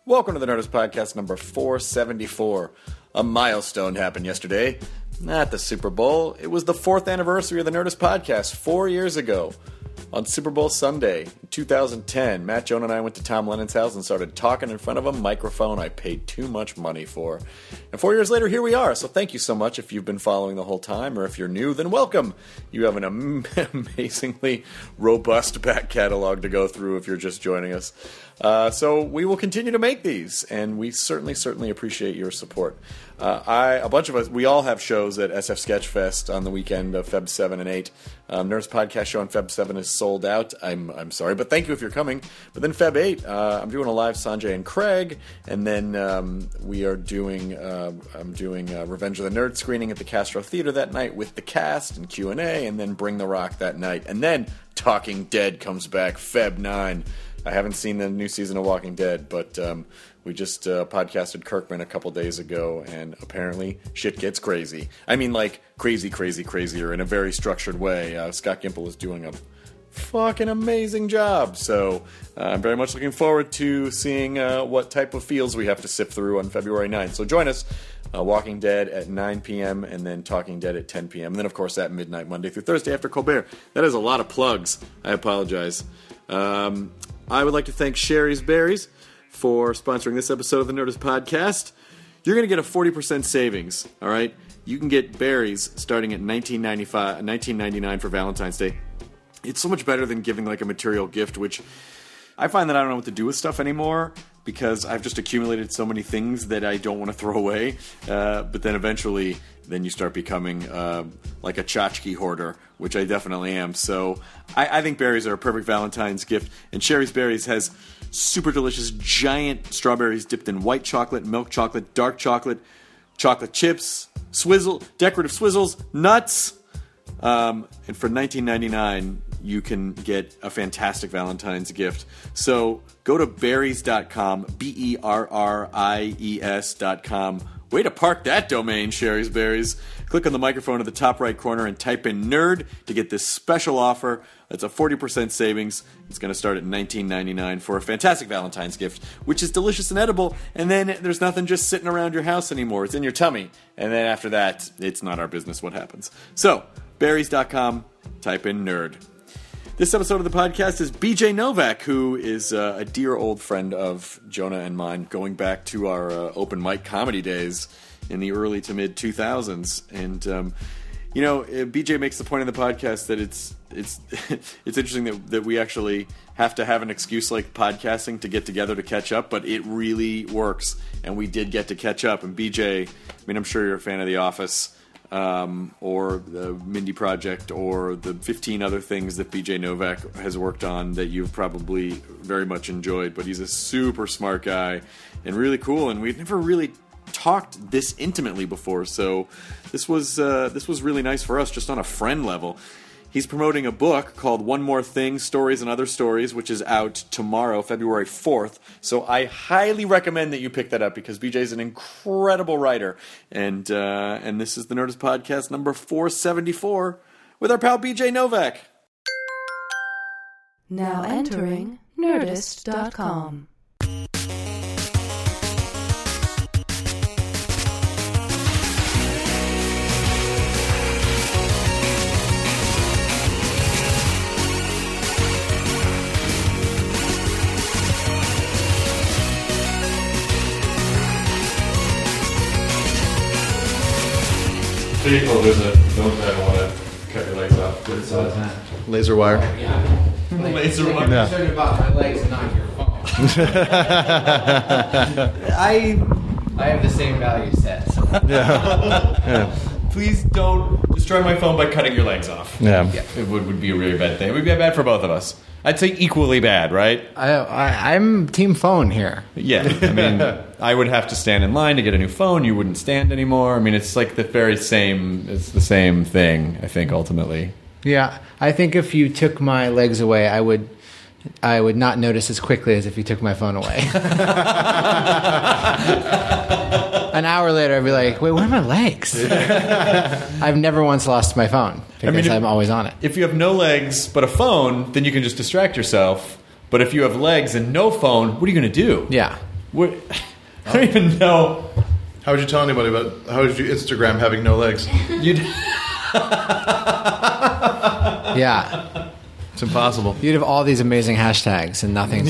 Welcome to the Nerdist Podcast number 474. A milestone happened yesterday. Not the Super Bowl. It was the 4th anniversary of the Nerdist Podcast 4 years ago. On Super Bowl Sunday, in 2010, Matt, Jonah, and I went to Tom Lennon's house and started talking in front of a microphone I paid too much money for. And 4 years later, here we are. So thank you so much if you've been following the whole time, or if you're new, then welcome. You have an amazingly robust back catalog to go through if you're just joining us. So we will continue to make these, and we certainly appreciate your support. A bunch of us, we all have shows at SF Sketchfest on the weekend of Feb 7 and 8. Nerdist Podcast show on Feb 7 is sold out. I'm sorry, but thank you if you're coming. But then Feb 8, I'm doing a live Sanjay and Craig, and then I'm doing Revenge of the Nerd screening at the Castro Theater that night with the cast and Q&A, and then Bring the Rock that night. And then Talking Dead comes back Feb 9. I haven't seen the new season of Walking Dead, but we just podcasted Kirkman a couple days ago, and apparently shit gets crazy. I mean, like, crazier in a very structured way. Scott Gimple is doing a fucking amazing job, so I'm very much looking forward to seeing what type of feels we have to sift through on February 9th. So join us, Walking Dead at 9 p.m., and then Talking Dead at 10 p.m., and then, of course, at midnight, Monday through Thursday after Colbert. That is a lot of plugs. I apologize. I would like to thank Sherry's Berries for sponsoring this episode of the Nerdist Podcast. You're going to get a 40% savings, all right? You can get berries starting at $19.99 for Valentine's Day. It's so much better than giving like a material gift, which I find that I don't know what to do with stuff anymore because I've just accumulated so many things that I don't want to throw away. But then eventually, then you start becoming like a tchotchke hoarder, which I definitely am. So I think berries are a perfect Valentine's gift. And Sherry's Berries has super delicious giant strawberries dipped in white chocolate, milk chocolate, dark chocolate, chocolate chips, decorative swizzles, nuts. And for $19.99, you can get a fantastic Valentine's gift. So go to berries.com, BERRIES.com. Way to park that domain, Sherry's Berries. Click on the microphone at the top right corner and type in nerd to get this special offer. That's a 40% savings. It's going to start at $19.99 for a fantastic Valentine's gift, which is delicious and edible. And then there's nothing just sitting around your house anymore. It's in your tummy. And then after that, it's not our business what happens. So, berries.com, type in nerd. This episode of the podcast is BJ Novak, who is a dear old friend of Jonah and mine, going back to our open mic comedy days in the early to mid 2000s. And BJ makes the point in the podcast that it's interesting that we actually have to have an excuse like podcasting to get together to catch up, but it really works, and we did get to catch up. And BJ, I mean, I'm sure you're a fan of The Office. Or the Mindy Project, or the 15 other things that BJ Novak has worked on that you've probably very much enjoyed. But he's a super smart guy and really cool, and we've never really talked this intimately before, so this was really nice for us, just on a friend level. He's promoting a book called One More Thing, Stories and Other Stories, which is out tomorrow, February 4th. So I highly recommend that you pick that up because BJ's an incredible writer. And this is the Nerdist Podcast number 474 with our pal BJ Novak. Now entering Nerdist.com. Vehicle visit. Don't want to cut your legs off. Good size. Laser wire. Oh, yeah. Laser wire. I'm concerned about my legs and not your phone. I have the same value set. So. Yeah. Please don't destroy my phone by cutting your legs off. Yeah. It would be a really bad thing. It would be bad for both of us. I'd say equally bad, right? I'm team phone here. Yeah, I mean, I would have to stand in line to get a new phone. You wouldn't stand anymore. I mean, it's like the It's the same thing, I think, ultimately. Yeah, I think if you took my legs away, I would not notice as quickly as if you took my phone away. An hour later, I'd be like, wait, where are my legs? I've never once lost my phone because I'm always on it. If you have no legs but a phone, then you can just distract yourself. But if you have legs and no phone, what are you going to do? Yeah. What? I don't even know. How would you tell anybody about? How would you Instagram having no legs? You'd Yeah. It's impossible. You'd have all these amazing hashtags and nothing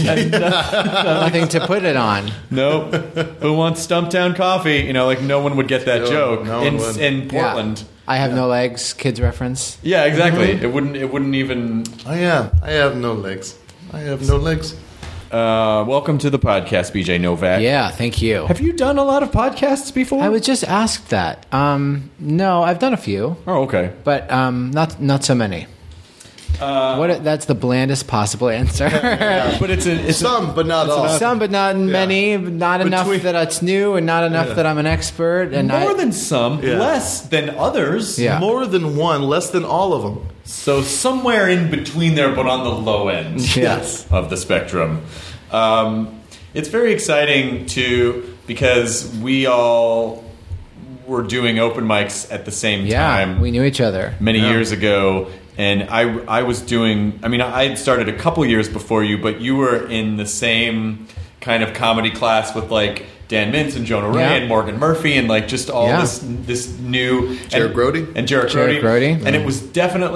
to put it on. Nope. Who wants Stumptown coffee? You know, like no one would get that joke no one would. in Portland. Yeah. I have no legs. Kids reference. Yeah, exactly. It wouldn't even. Oh yeah, I have no legs. I have no legs. Welcome to the podcast, BJ Novak. Yeah, thank you. Have you done a lot of podcasts before? I was just asked that. No, I've done a few, Oh, okay. but not so many. That's the blandest possible answer. But it's Some, but not all. Some, but not many. Not enough that it's new, and not enough that I'm an expert. And more than some, Yeah. less than others. Yeah. More than one, less than all of them. So somewhere in between there, but on the low end Yes. of the spectrum. It's very exciting because we all were doing open mics at the same time. we knew each other many years ago. And I was doing, I had started a couple years before you, but you were in the same kind of comedy class with like Dan Mintz and Jonah Ray and Morgan Murphy and like just all this new... Jared Brody? And Jared Brody. And it was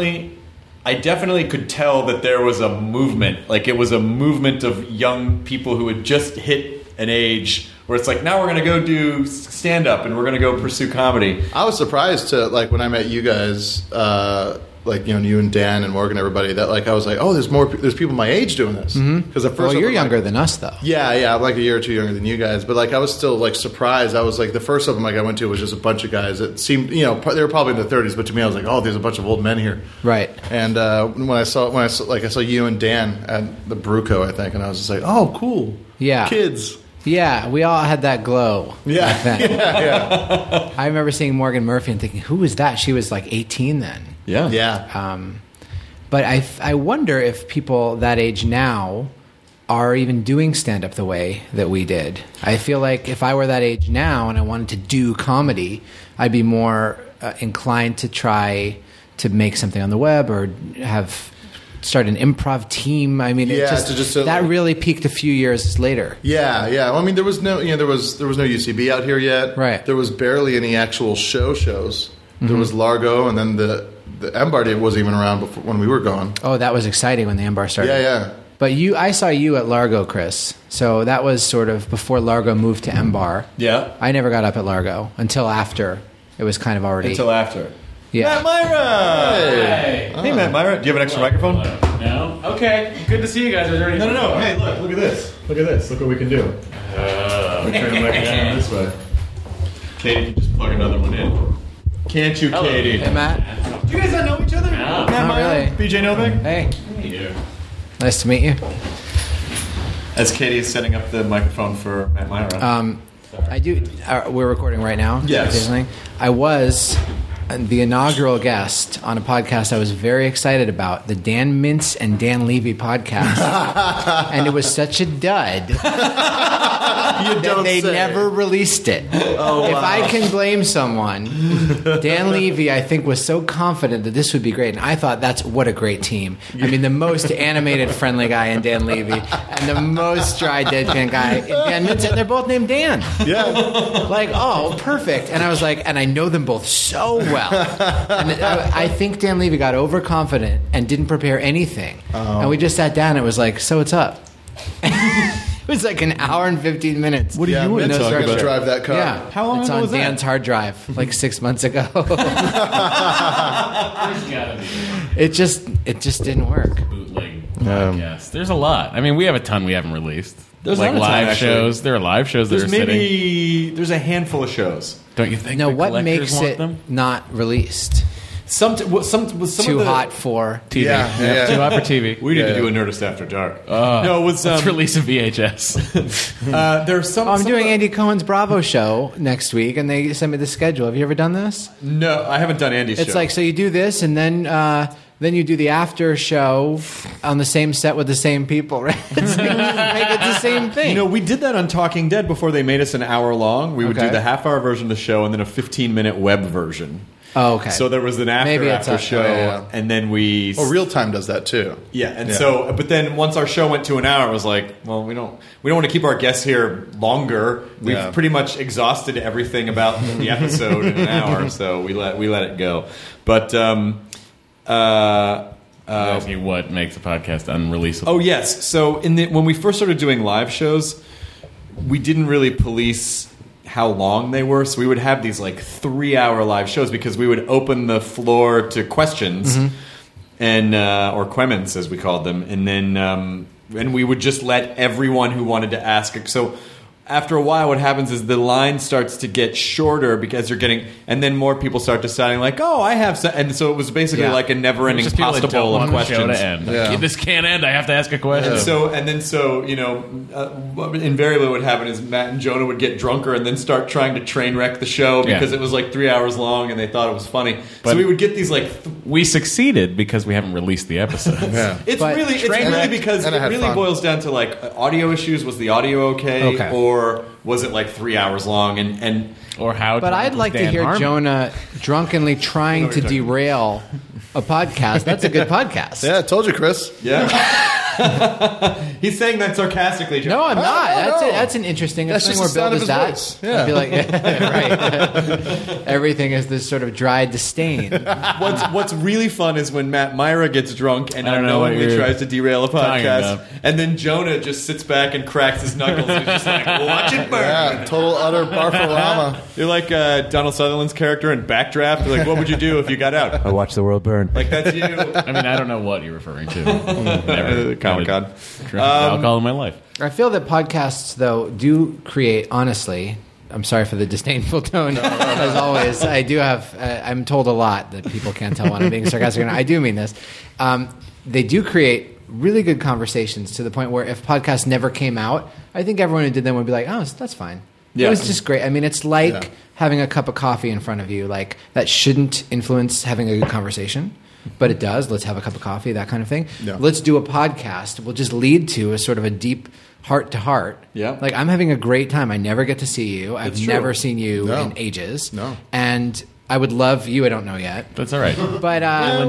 I definitely could tell that there was a movement. Like it was a movement of young people who had just hit an age where it's like, now we're going to go do stand-up and we're going to go pursue comedy. I was surprised to like when I met you guys, like you and Dan and Morgan, everybody. That like I was like, oh, there's people my age doing this. Because at first, Well, you're I'm younger like, than us, though. Yeah, I'm like a year or two younger than you guys. But like I was still like surprised. I was like the first of them like I went to was just a bunch of guys that seemed they were probably in their 30s, but to me I was like, oh, there's a bunch of old men here. Right. And when I saw you and Dan at the Bruco, I think, and I was just like, oh, cool. Yeah. Kids. Yeah, we all had that glow back then. Yeah. I remember seeing Morgan Murphy and thinking, who was that? She was like 18 then. Yeah. Yeah. But I wonder if people that age now are even doing stand-up the way that we did. I feel like if I were that age now and I wanted to do comedy, I'd be more inclined to try to make something on the web or start an improv team. I mean, that really peaked a few years later. Yeah. Well, I mean, there was no UCB out here yet. Right. There was barely any actual shows. There was Largo, and then the M-Bar Day wasn't even around before when we were gone. Oh, that was exciting when the M-Bar started. Yeah. But I saw you at Largo, Chris. So that was sort of before Largo moved to M-Bar. Yeah. I never got up at Largo until after. It was kind of already... Until after. Yeah. Matt Myra! Hey, Matt Myra. Do you have an extra microphone? No? Okay. Good to see you guys. No. Hey, look at this. Look what we can do. We're turning the microphone this way. Katie can just plug another one in. Can't you, Hello. Katie? Hey, Matt. Do you guys not know each other? No. Matt Not Myra, really. BJ Novak? Hey. Yeah. Nice to meet you. As Katie is setting up the microphone for Matt Myra. I do... we're recording right now? Yes. Listening? I was the inaugural guest on a podcast I was very excited about, the Dan Mintz and Dan Levy podcast. And it was such a dud that they never released it. Oh, if wow. I can blame someone, Dan Levy, I think, was so confident that this would be great. And I thought, what a great team. I mean, the most animated, friendly guy in Dan Levy and the most dry, deadpan guy in Dan Mintz. And they're both named Dan. Yeah. Like, oh, perfect. And I was like, and I know them both so well. And I think Dan Levy got overconfident and didn't prepare anything. And we just sat down and it was like, so what's up? It was like an hour and 15 minutes. What are you Mitch, talking gonna about? drive that car. Yeah. How long it's ago on was that? Dan's hard drive, like 6 months ago. There's gotta be It just didn't work. bootleg podcasts. There's a lot. I mean, we have a ton we haven't released. There's like a lot of live time, actually. shows. There are live shows that are sitting. There's a handful of shows. Don't you think? No, the what collectors makes want it them? not released? Some Too of the, hot for TV. Yeah. Too hot for TV. We need to Yeah. do a Nerdist After Dark. No, it was Let's release a VHS. there's some. I'm some doing of the- Andy Cohen's Bravo show next week, and they sent me the schedule. Have you ever done this? No, I haven't done Andy's It's show. like, so you do this, and then you do the after show on the same set with the same people, right? It's like, make it the same thing. You know, we did that on Talking Dead before they made us an hour long. We would Okay. do the half-hour version of the show and then a 15-minute web version. Oh, okay. So there was an Maybe it's after a- show, yeah. and then we. Well, Real Time does that too. Yeah, and so, but then once our show went to an hour, it was like, well, we don't want to keep our guests here longer. We've Yeah. pretty much exhausted everything about the episode in an hour, so we let it go. But Ask me what makes a podcast unreleasable. oh yes, so when we first started doing live shows, we didn't really police how long they were, so we would have these like 3-hour live shows because we would open the floor to questions and or quements as we called them, and then and we would just let everyone who wanted to ask. So after a while, what happens is the line starts to get shorter because you're getting, and then more people start deciding like, oh, I have, and so it was basically Yeah. like a never-ending Just people that pasta bowl don't of want the show questions. to end. Yeah. Like, this can't end. I have to ask a question. So you know, invariably what would happen is Matt and Jonah would get drunker and then start trying to train wreck the show because Yeah. it was like 3 hours long and they thought it was funny. So But- we would get these like. We succeeded because we haven't released the episodes. Yeah. It's But really train wrecked, because and I it had really fun. boils down to like audio issues. Was the audio okay, Okay. or was it like 3 hours long? And Or how? But drunk I'd was like to Dan hear Harmon? Jonah drunkenly trying to derail a podcast. That's a good podcast. Yeah, I told you, Chris. yeah, he's saying that sarcastically. John. No, I'm not. no. That's an interesting That's thing just where the Bill sound does of that. his voice. Yeah. I feel like right. Everything is this sort of dry disdain. What's really fun is when Matt Myra gets drunk and I don't know what unknowingly you're tries to derail a talking podcast, about. and then Jonah just sits back and cracks his knuckles and is just like, watch it burn. Yeah, total utter barfarama. You're like Donald Sutherland's character in Backdraft. You're like, what would you do if you got out? I watch the world burn. Like, that's you. I mean, I don't know what you're referring to. Never Comic-Con. had alcohol in my life. I feel that podcasts, though, do create, honestly, I'm sorry for the disdainful tone, as always. I do have, I'm told a lot that people can't tell when I'm being sarcastic, and I do mean this. They do create really good conversations to the point where if podcasts never came out, I think everyone who did them would be like, oh, that's fine. Yeah. It was just great. I mean, it's like Yeah. having a cup of coffee in front of you. Like, that shouldn't influence having a good conversation. But it does. Let's have a cup of coffee, that kind of thing. Yeah. Let's do a podcast. Will just lead to a sort of a deep heart to heart. Yeah. Like, I'm having a great time. I never get to see you. I've It's true. never seen you No. in ages. No. And I would love you. I don't know yet. That's all right. But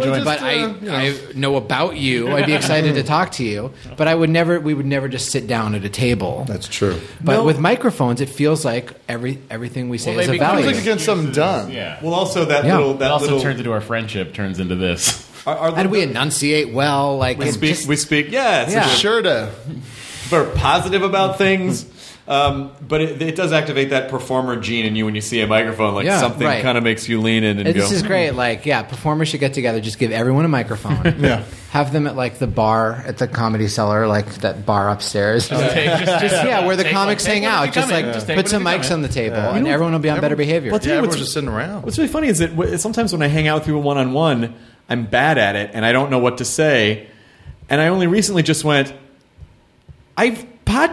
I know about you. I'd be excited to talk to you. But we would never just sit down at a table. That's true. But No. with microphones, it feels like everything we say Well, is they of become value. Feels like you're getting something done. Yeah. Well, also that Yeah. little. It That also little, turns into our friendship turns into this. And we enunciate well. Like we it speak. just- We speak. Yeah. It's Yeah. Sure to. We're positive about things. But it does activate that performer gene in you when you see a microphone. Like Yeah, something right. kind of makes you lean in and go. This is great. Like, yeah, performers should get together. Just give everyone a microphone. Yeah. Have them at like the bar at the Comedy Cellar, like that bar upstairs. Just where the comics hang out. Just like put some mics on the table, and everyone will be on better behavior. Well, I'll tell Yeah, you everyone's what's- just sitting around. What's really funny is that sometimes when I hang out with people one-on-one, I'm bad at it and I don't know what to say. And I only recently just went, I've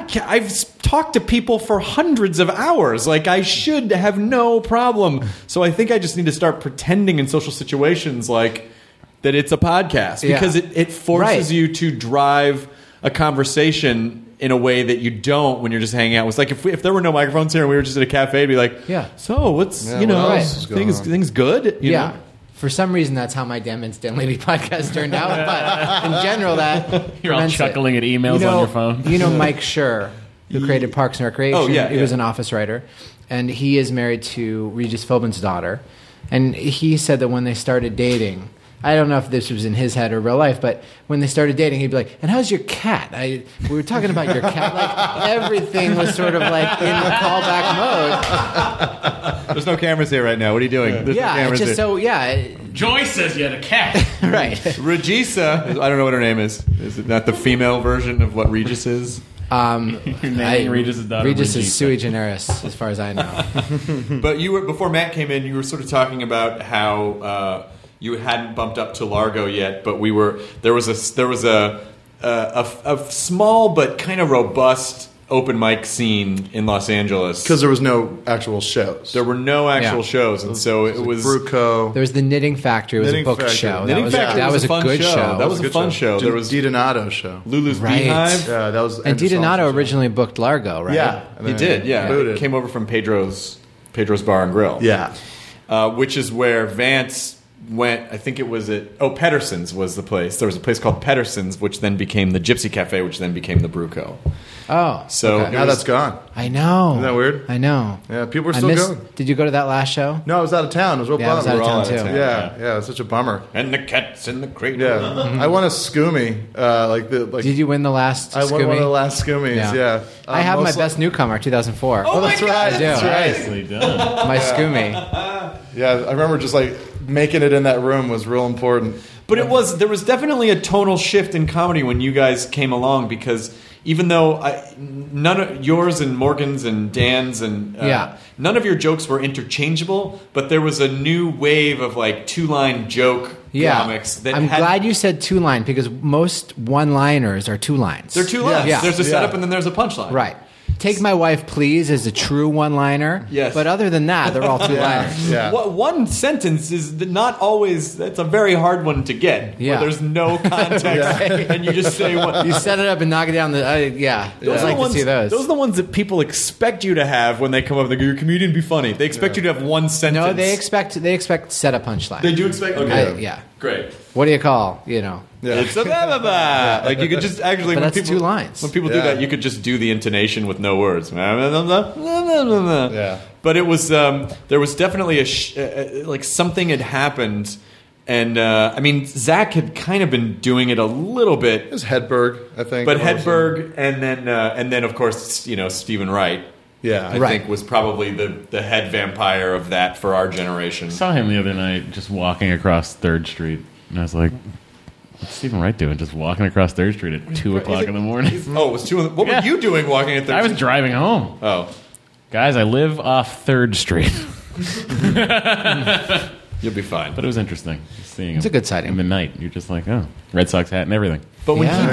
talked to people for hundreds of hours. Like, I should have no problem. So I think I just need to start pretending in social situations like that it's a podcast. Yeah. Because it forces Right. you to drive a conversation in a way that you don't when you're just hanging out. It's like if there were no microphones here and we were just at a cafe, it'd be like, Yeah. so what's, Yeah, you know, what else is going on? things good? You yeah. know? For some reason, that's how my Damn Instant Lady podcast turned out. But in general, that You're all prevents it. chuckling at emails on your phone. You know Mike Schur, who created Parks and Recreation. Oh, yeah, He yeah. was an office writer. And he is married to Regis Philbin's daughter. And he said that when they started dating, I don't know if this was in his head or real life, but when they started dating, he'd be like, and how's your cat? We were talking about your cat. Like, everything was sort of like in callback mode. There's no cameras here right now. What are you doing? There's no Yeah, it's cameras just here. so, yeah, Joyce says you had a cat. right. Regisa, I don't know what her name is. Is it not the female version of what Regis is? You're naming Regis' daughter. Regis Regisa. is sui generis, as far as I know. But you were before Matt came in. You were sort of talking about how you hadn't bumped up to Largo yet, but we were. There was a small but kind of robust open mic scene in Los Angeles Because there was no actual shows. there were no actual Yeah. shows, and so it was. Bruco. There was the Knitting Factory. It was Knitting a book Factory. show. Knitting Factory that was a fun good show. That was a fun show. There was DiDonato show. Lulu's Right. Beehive. Yeah, that was. And DiDonato originally booked Largo, right? Yeah, He did. Yeah, Booted. came over from Pedro's Bar and Grill. Yeah. which is where Vance went. I think it was Pedersen's was the place. There was a place called Pedersen's, which then became the Gypsy Cafe, which then became the Bruco. Oh, So okay. Now that's gone. I know. Isn't that weird? I know. Yeah, people are still going. Did you go to that last show? No, I was out of town. It was real Yeah, I was bummer. out of town out of too. town. Yeah, it was such a bummer. And the cat's in the cradle. Yeah, I won a Scoomy. Did you win the last I won Scooby? one of the last Scoomies. Yeah, I have my most best newcomer, 2004. Oh, that's right. I do. That's right. Nicely done. My Scoomy. Yeah, I remember just like making it in that room was real important. But there was definitely a tonal shift in comedy when you guys came along, because even though none of yours and Morgan's and Dan's and none of your jokes were interchangeable, but there was a new wave of like two-line joke comics. That I'm glad you said two-line, because most one-liners are two lines. They're two lines. Yeah. There's a setup Yeah. and then there's a punchline. Right. Take My Wife Please is a true one-liner. Yes. But other than that, they're all two-liners. Yeah. One sentence is not always. That's a very hard one to get. Yeah. Where there's no context and you just say what. You set it up and knock it down. I'd like to see those. Those are the ones that people expect you to have when they come up. They go, "Your comedian, be funny." They expect you to have one sentence. No, they expect set a punchline. They do expect. Okay, Yeah. great. What do you call? Yeah. It's a blah, blah, blah. Like you could just actually. But when that's people, two lines. When people do Yeah. that, you could just do the intonation with no words. Yeah. But it was there was definitely like something had happened, and I mean Zach had kind of been doing it a little bit. It was Hedberg, I think. But Hedberg, and then of course Stephen Wright. Yeah. I think was probably the head vampire of that for our generation. I saw him the other night just walking across 3rd Street, and I was like, what's Stephen Wright doing? Just walking across 3rd Street at 2 o'clock in the morning. Oh, it was 2. What Yeah. were you doing walking at 3rd? I was driving home. Oh, Guys, I live off 3rd Street. you'll be fine. But it was interesting just seeing him. It's a good sighting. In the night. You're just like, oh, Red Sox hat and everything. But when Yeah.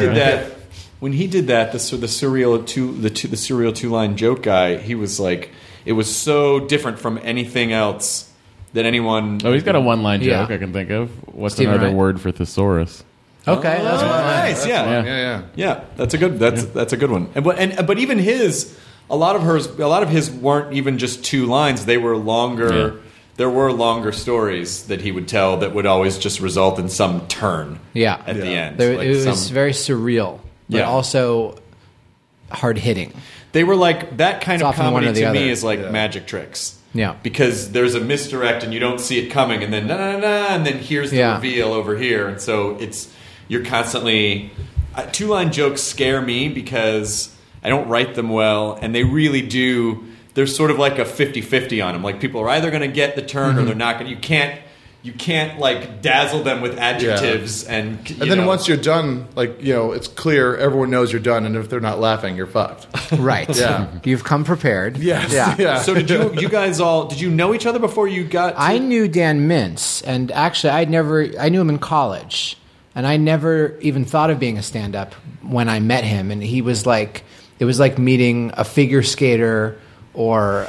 he did that, the surreal two-line joke guy, he was like, it was so different from anything else that anyone. Oh, he's got a one-line Yeah. joke I can think of. What's Stephen another Wright. word for thesaurus? Okay, that's one line. Nice, yeah. Yeah. That's a good. That's a good one. But even his, a lot of his weren't even just 2 lines. They were longer. Yeah. There were longer stories that he would tell that would always just result in some turn. Yeah. At the end, There, Like it was some- very surreal, but Yeah. also hard hitting. They were like that kind It's of often one comedy or the to me other. is like magic tricks. Yeah. Because there's a misdirect and you don't see it coming, and then and then here's the Yeah. reveal over here, and so you're constantly 2-line jokes scare me because I don't write them well, and they really do. There's sort of like a 50-50 on them. Like people are either going to get the turn or they're not going. You can't like dazzle them with adjectives and then once you're done, like, it's clear, everyone knows you're done, and if they're not laughing, you're fucked. Right. Yeah. You've come prepared. Yes. Yeah. Yeah. So did you guys did you know each other before you got to, I knew Dan Mintz, and actually I knew him in college, and I never even thought of being a stand-up when I met him, and it was like meeting a figure skater, or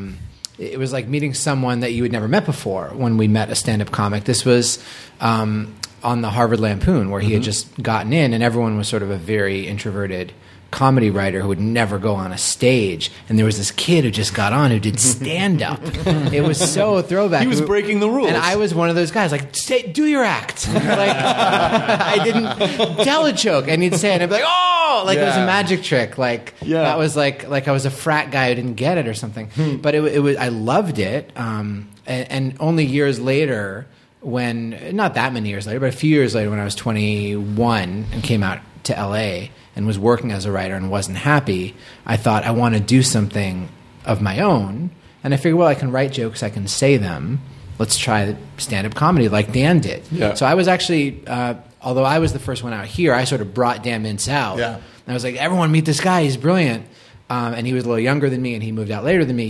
it was like meeting someone that you had never met before when we met a stand-up comic. This was on the Harvard Lampoon, where he had just gotten in, and everyone was sort of a very introverted comedy writer who would never go on a stage, and there was this kid who just got on who did stand-up. It was so throwback. He was breaking the rules. And I was one of those guys, like, do your act. Like, I didn't tell a joke, and he'd say it, and I'd be like, oh, like it was a magic trick. Like, that was like I was a frat guy who didn't get it or something. But it was, I loved it. And only years later, not that many years later, but a few years later, when I was 21 and came out to LA and was working as a writer and wasn't happy, I thought, I want to do something of my own. And I figured, well, I can write jokes, I can say them. Let's try stand-up comedy like Dan did. Yeah. So I was actually, although I was the first one out here, I sort of brought Dan Mintz out. Yeah. And I was like, everyone meet this guy, he's brilliant. And he was a little younger than me, and he moved out later than me.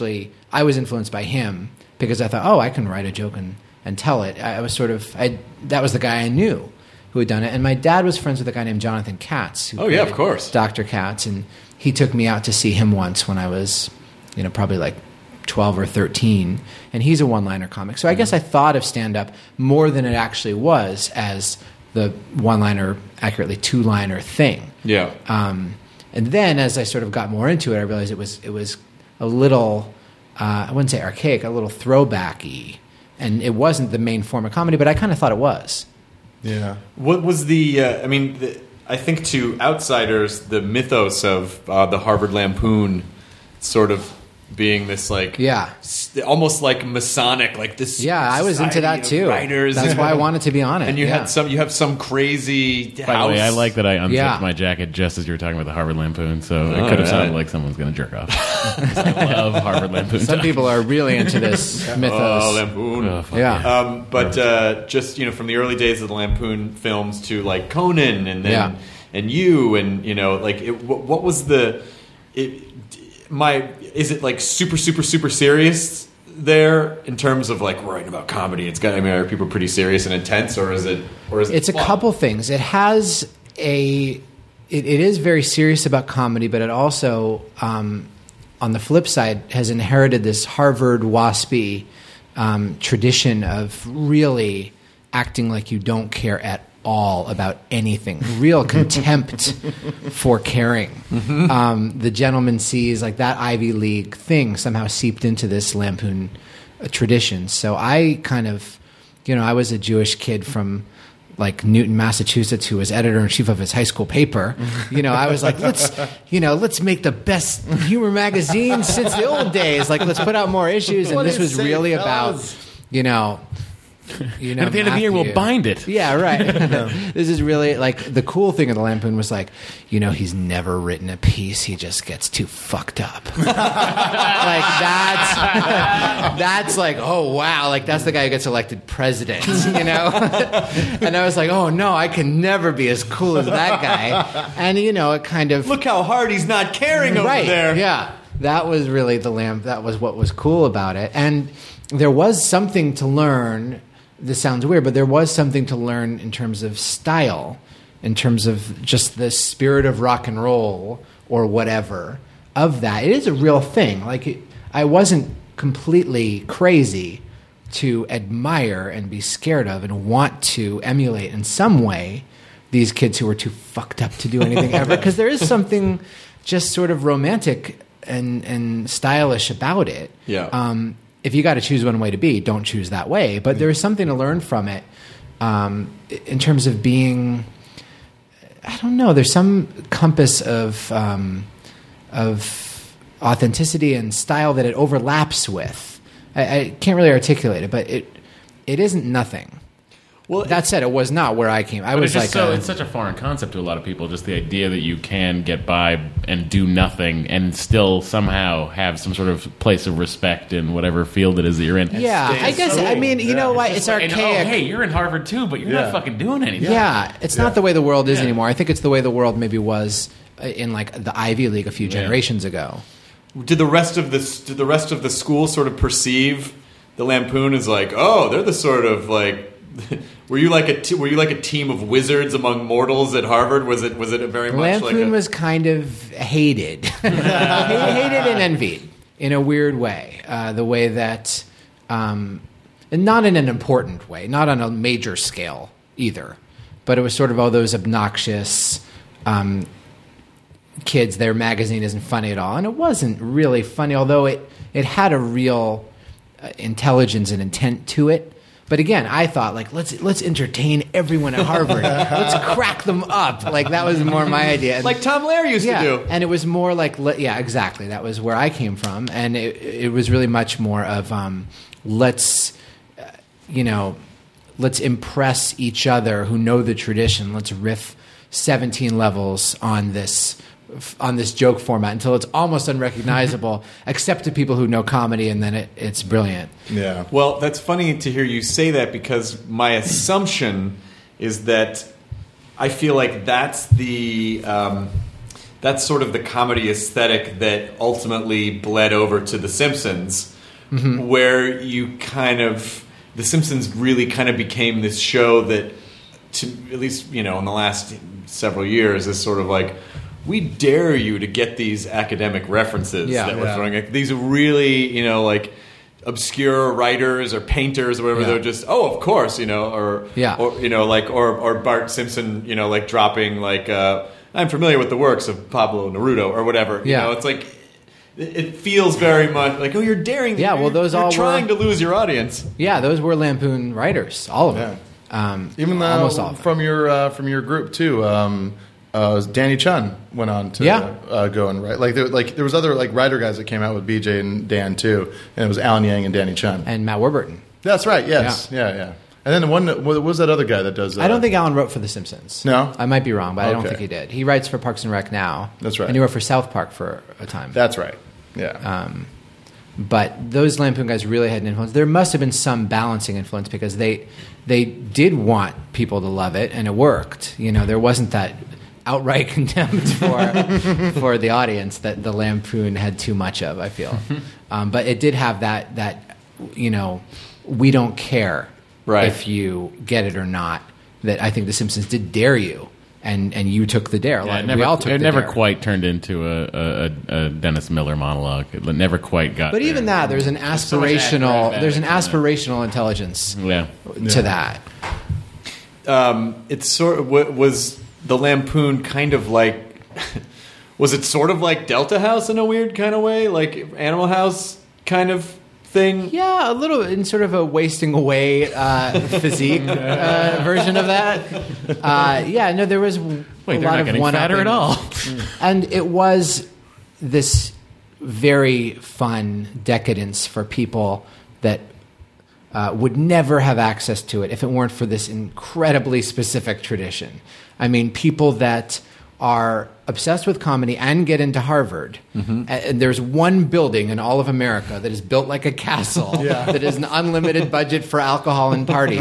I was influenced by him because I thought, oh, I can write a joke and tell it. That was the guy I knew who had done it. And my dad was friends with a guy named Jonathan Katz. Oh, yeah, of course. Dr. Katz. And he took me out to see him once when I was, probably like 12 or 13. And he's a one-liner comic. So I guess I thought of stand-up more than it actually was as the one-liner, accurately two-liner thing. Yeah. And then as I sort of got more into it, I realized it was a little I wouldn't say archaic, a little throwbacky. And it wasn't the main form of comedy, but I kind of thought it was. Yeah. What was I think to outsiders, the mythos of the Harvard Lampoon sort of being this almost like Masonic, like this. Yeah, I was into that too. Writers. That's why I wanted to be on it. And you have some crazy house. By the way, I like that I unzipped my jacket just as you were talking about the Harvard Lampoon, so it could have sounded like someone's going to jerk off. I love Harvard Lampoon. Some people are really into this mythos. Oh, Lampoon. Yeah. But just from the early days of the Lampoon films to like Conan and then and you and what was is it like super serious there in terms of like writing about comedy? Are people pretty serious and intense, or is it It's a couple things. It has it is very serious about comedy, but it also on the flip side has inherited this Harvard waspy tradition of really acting like you don't care at all about anything. Real contempt for caring. The gentleman sees, like that Ivy League thing somehow seeped into this Lampoon tradition. So I kind of, I was a Jewish kid from like Newton, Massachusetts, who was editor-in-chief of his high school paper. I was like, let's make the best humor magazine since the old days. Like, let's put out more issues. And this was really about, at the end of the year, we'll bind it. Yeah, right. This is really like the cool thing of the Lampoon was like, he's never written a piece. He just gets too fucked up. Like that's like, oh wow, like that's the guy who gets elected president. And I was like, oh no, I can never be as cool as that guy. And it kind of look how hard he's not caring over there. Yeah, that was really that was what was cool about it, and there was something to learn. This sounds weird, but there was something to learn in terms of style, in terms of just the spirit of rock and roll or whatever of that. It is a real thing. Like I wasn't completely crazy to admire and be scared of and want to emulate in some way these kids who were too fucked up to do anything ever, because there is something just sort of romantic and stylish about it. Yeah. If you got to choose one way to be, don't choose that way. But there is something to learn from it in terms of being, I don't know, there's some compass of authenticity and style that it overlaps with. I can't really articulate it, but it isn't nothing. Well, that said, it was not where I came. It's such a foreign concept to a lot of people. Just the idea that you can get by and do nothing and still somehow have some sort of place of respect in whatever field it is that you're in. Yeah, I guess. I mean, you know what? It's archaic. Hey, you're in Harvard too, but you're not fucking doing anything. Yeah, it's not the way the world is anymore. I think it's the way the world maybe was in like the Ivy League a few generations ago. Did the rest of the school sort of perceive the Lampoon as like, oh, they're the sort of like. Were you like a team of wizards among mortals at Harvard? Was it very much Lampoon like Lampoon was kind of hated, hated and envied in a weird way. The way that, and not in an important way, not on a major scale either, but it was sort of all those obnoxious kids. Their magazine isn't funny at all, and it wasn't really funny, although it had a real intelligence and intent to it. But again, I thought, like, let's entertain everyone at Harvard. Let's crack them up. Like, that was more my idea. like Tom Lehrer used to do. And it was more like, exactly. That was where I came from. And it was really much more of let's impress each other who know the tradition. Let's riff 17 levels on this joke format until it's almost unrecognizable, except to people who know comedy, and then it's brilliant. Yeah. Well, that's funny to hear you say that, because my assumption is that I feel like that's sort of the comedy aesthetic that ultimately bled over to The Simpsons, where The Simpsons really kind of became this show that, at least in the last several years, is sort of like, we dare you to get these academic references that we're throwing at. These really, like obscure writers or painters or whatever. They're just, of course, or Bart Simpson, like dropping like, I'm familiar with the works of Pablo Neruda or whatever. It's like it feels very much like, oh, you're daring. Yeah, well, those you're all trying were- to lose your audience. Yeah, those were Lampoon writers, all of them. Even almost all of them. from your group too. Danny Chun went on to go and write. There was other like writer guys that came out with BJ and Dan too, and it was Alan Yang and Danny Chun. And Matt Warburton. That's right. Yes. Yeah. And then the one, what was that other guy that does? I don't think Alan wrote for The Simpsons. No? I might be wrong, but I don't Okay. think he did. He writes for Parks and Rec now. That's right. And he wrote for South Park for a time. That's right. Yeah. But those Lampoon guys really had an influence. There must have been some balancing influence because they did want people to love it, and it worked. There wasn't that outright contempt for the audience that the Lampoon had too much of, I feel. But it did have that we don't care if you get it or not. That I think The Simpsons did dare you, and you took the dare. Yeah, we all took it the never dare. quite turned into a Dennis Miller monologue. It never quite got. But even that, there's an so much aspirational, acrobatic, intelligence Yeah. to that. It's sort of was the Lampoon kind of like was it sort of like Delta House in a weird kind of way, like Animal House kind of thing? Yeah, a little in sort of a wasting away physique version of that. There was Wait, a they're lot not of getting one-upping. fatter at all. And it was this very fun decadence for people that would never have access to it if it weren't for this incredibly specific tradition. I mean, people that are obsessed with comedy and get into Harvard. And there's one building in all of America that is built like a castle that is an unlimited budget for alcohol and parties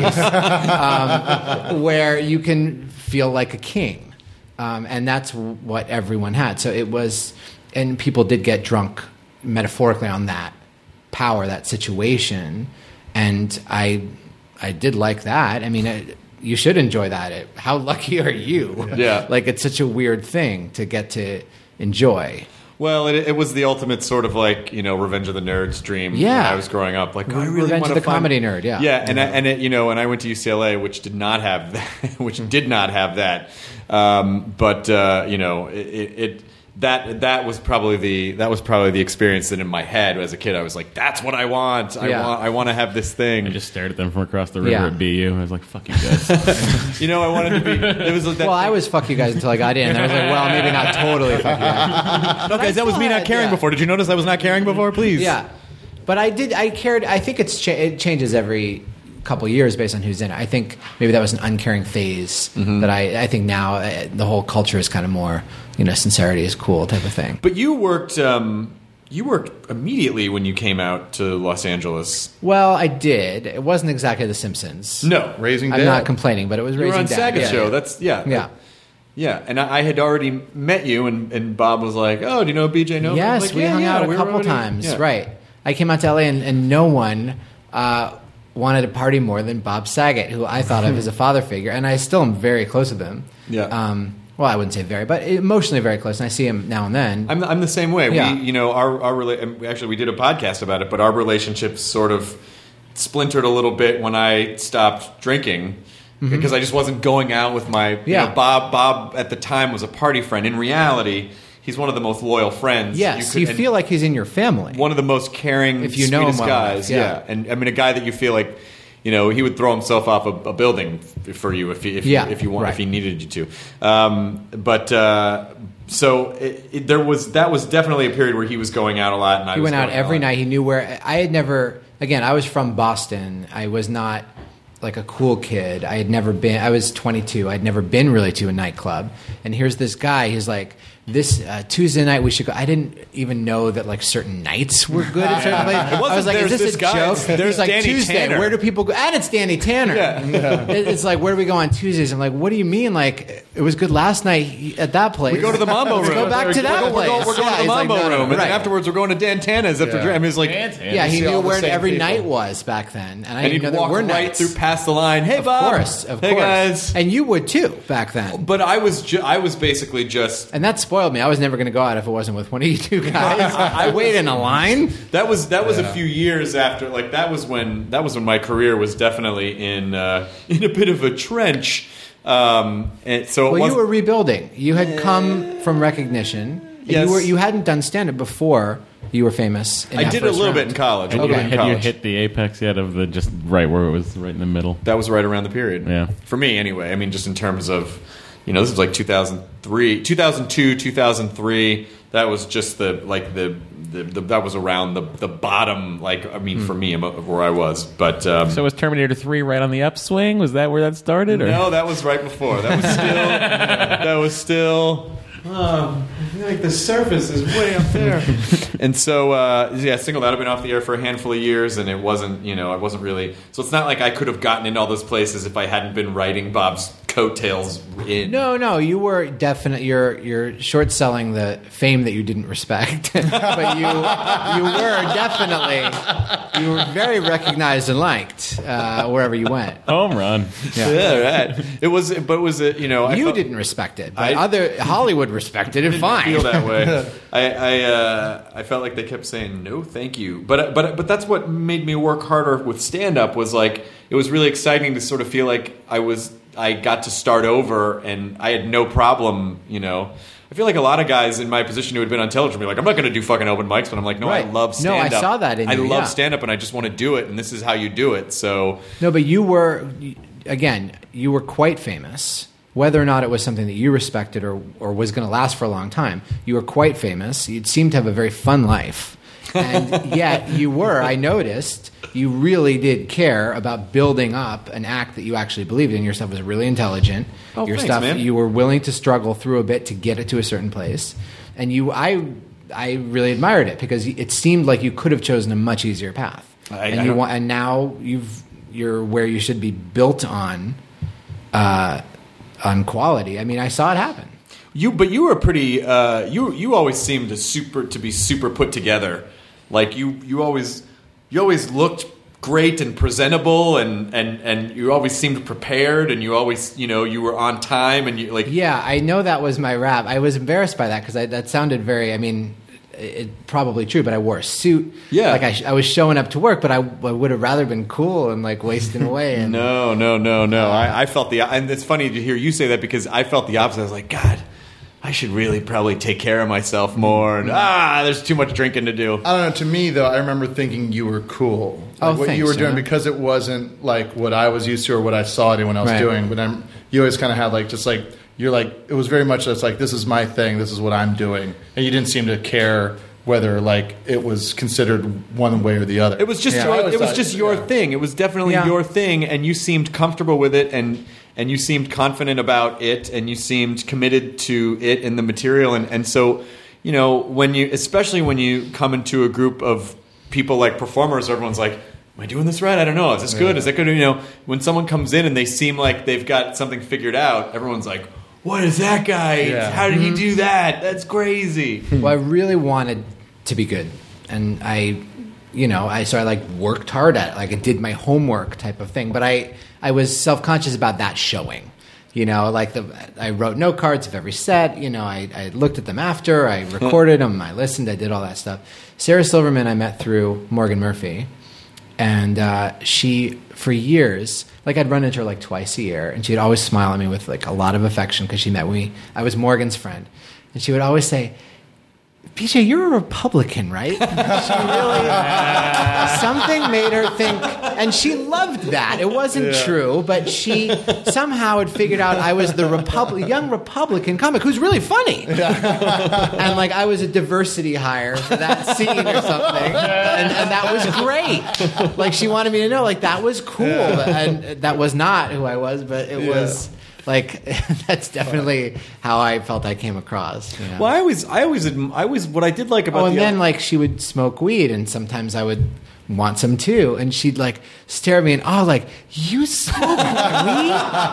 where you can feel like a king. And that's what everyone had. So it was, and people did get drunk metaphorically on that power, that situation. And I did like that. I mean, you should enjoy that. How lucky are you? Yeah. Like, it's such a weird thing to get to enjoy. Well, it was the ultimate sort of like Revenge of the Nerds dream. Yeah. when I was growing up. Like, I really Revenge want of to the find comedy nerd, yeah. yeah, and I went to UCLA, which did not have that, did not have that. That was probably the experience that in my head as a kid I was like, that's what I want. I want to have this thing. I just stared at them from across the river Yeah. at BU. I was like, "Fuck you guys." I wanted to be. It was like that. Well, I was fuck you guys until I got in. And I was like, well, maybe not totally fuck you guys. no, guys, that was me not caring before. Did you notice I was not caring before? Please. Yeah. But I cared. I think it changes every couple years based on who's in it. I think maybe that was an uncaring phase. But I think now the whole culture is kind of more, sincerity is cool type of thing. But you worked immediately when you came out to Los Angeles. Well, I did. It wasn't exactly The Simpsons. No, Raising I'm Dad. not complaining, but it was you were Raising on Dad. Saga Yeah. Show. That's Yeah. Yeah, and I had already met you, and Bob was like, "Oh, do you know BJ Novak?" Yes, Like, we yeah, hung yeah, out a we were couple already- times. yeah. Right. I came out to LA and no one wanted to party more than Bob Saget, who I thought of as a father figure, and I still am very close with him. Yeah. Well, I wouldn't say very, but emotionally very close, and I see him now and then. I'm the same way. Yeah. We, actually we did a podcast about it, but our relationship sort of splintered a little bit when I stopped drinking. Because I just wasn't going out with my Yeah. Bob. Bob at the time was a party friend. In reality, he's one of the most loyal friends. Yes, could- you and feel like he's in your family. one of the most caring, If you know him sweetest well guys. enough, yeah. And I mean, a guy that you feel like, he would throw himself off a building for you if he needed you to. That was definitely a period where he was going out a lot, and He went out every night. He knew where. I had never. Again, I was from Boston. I was not like a cool kid. I had never been. I was 22. I'd never been really to a nightclub. And here's this guy. He's like, this Tuesday night we should go. I didn't even know that like certain nights were good at certain places. I was like, is there's this this a guy- joke? there's He's like, Danny Tuesday. Tanner. Where do people go? And it's Danny Tanner. Yeah. It's like, where do we go on Tuesdays? I'm like, what do you mean? Like, it was good last night at that place. We go to the Mambo Let's room. go back to that We're place. going to Yeah, the he's like, Mambo no, no, room, and right. then afterwards we're going to Dan Tana's after drink. I mean, he's like, Yeah, he see knew all the where same every people. night was back then, and I and didn't know he'd there walk were right nights. through past the line. Hey, Bob. Of hey, course, guys. and you would too back then. But I was basically just. And that spoiled me. I was never going to go out if it wasn't with one of you two guys. I waited in a line. That was a few years after. Like that was when my career was definitely in a bit of a trench. And so it Well, was. you were rebuilding. You had come from recognition. Yes. You hadn't done stand-up before you were famous. I did a little bit in college. Had you hit the apex yet of the just right where it was right in the middle? That was right around the period. Yeah. For me, anyway. I mean, just in terms of, this was like 2002, 2003. That was just that was around the bottom. For me, of where I was. But so was Terminator 3 right on the upswing? Was that where that started? Or? No, that was right before. That was still. I feel like the surface is way up there. And so, Singled Out had been off the air for a handful of years, and it wasn't, I wasn't really. So it's not like I could have gotten into all those places if I hadn't been writing Bob's coattails in. No, you were definitely you're short selling the fame that you didn't respect, but you were very recognized and liked wherever you went. Home run. Yeah, right. It was You didn't respect it, but other Hollywood respected it. Fine. Feel that way. I felt like they kept saying no, thank you. But that's what made me work harder with stand up. Was like it was really exciting to sort of feel like I got to start over, and I had no problem. I feel like a lot of guys in my position who had been on television be like, I'm not going to do fucking open mics, but I'm like, no, right. I love stand up. No, I saw that in you. I love stand up, and I just want to do it, and this is how you do it. So no, but you were quite famous. Whether or not it was something that you respected or was going to last for a long time, you were quite famous. You seemed to have a very fun life. And yet I noticed, you really did care about building up an act that you actually believed in. Your stuff was really intelligent. Thanks, man. You were willing to struggle through a bit to get it to a certain place. And I really admired it because it seemed like you could have chosen a much easier path. And now you're where you should be built on quality. I mean, I saw it happen. You were pretty. You always seemed to be super put together. Like you always looked great and presentable, and you always seemed prepared, and you always you were on time, and you like. Yeah, I know that was my rap. I was embarrassed by that because that sounded very. I mean, it's probably true, but I wore a suit. Yeah, like I was showing up to work, but I would have rather been cool and like wasting away. And, No. I felt and it's funny to hear you say that because I felt the opposite. I was like, God, I should really probably take care of myself more. And there's too much drinking to do. I don't know. To me, though, I remember thinking you were cool. Like what thanks, you were doing man. Because it wasn't like what I was used to or what I saw anyone else doing. But you always kind of had like just like you're like it was very much just like this is my thing. This is what I'm doing, and you didn't seem to care whether like it was considered one way or the other. It was just your thing. It was definitely your thing, and you seemed comfortable with it, and you seemed confident about it, and you seemed committed to it and the material, and so especially when you come into a group of people like performers, everyone's like, am I doing this right? I don't know. Is this good? Is that good? When someone comes in and they seem like they've got something figured out, everyone's like, what is that guy? Yeah. How did he do that? That's crazy. Well, I really wanted to be good, and I worked hard at it. Like I did my homework type of thing, but I was self-conscious about that showing. I wrote note cards of every set. I looked at them after. I recorded them. I listened. I did all that stuff. Sarah Silverman I met through Morgan Murphy, and she, for years, like I'd run into her like twice a year, and she'd always smile at me with like a lot of affection because she met me. I was Morgan's friend, and she would always say, PJ, you're a Republican, right? She really, something made her think, and she loved that. It wasn't true, but she somehow had figured out I was the young Republican comic who's really funny. And like I was a diversity hire for that scene or something. And that was great. Like she wanted me to know, like that was cool. And that was not who I was, but it was... Like that's definitely how I felt I came across. Well, I always what I did like about. And then like she would smoke weed, and sometimes I would want some too, and she'd like stare at me and like you smoke weed.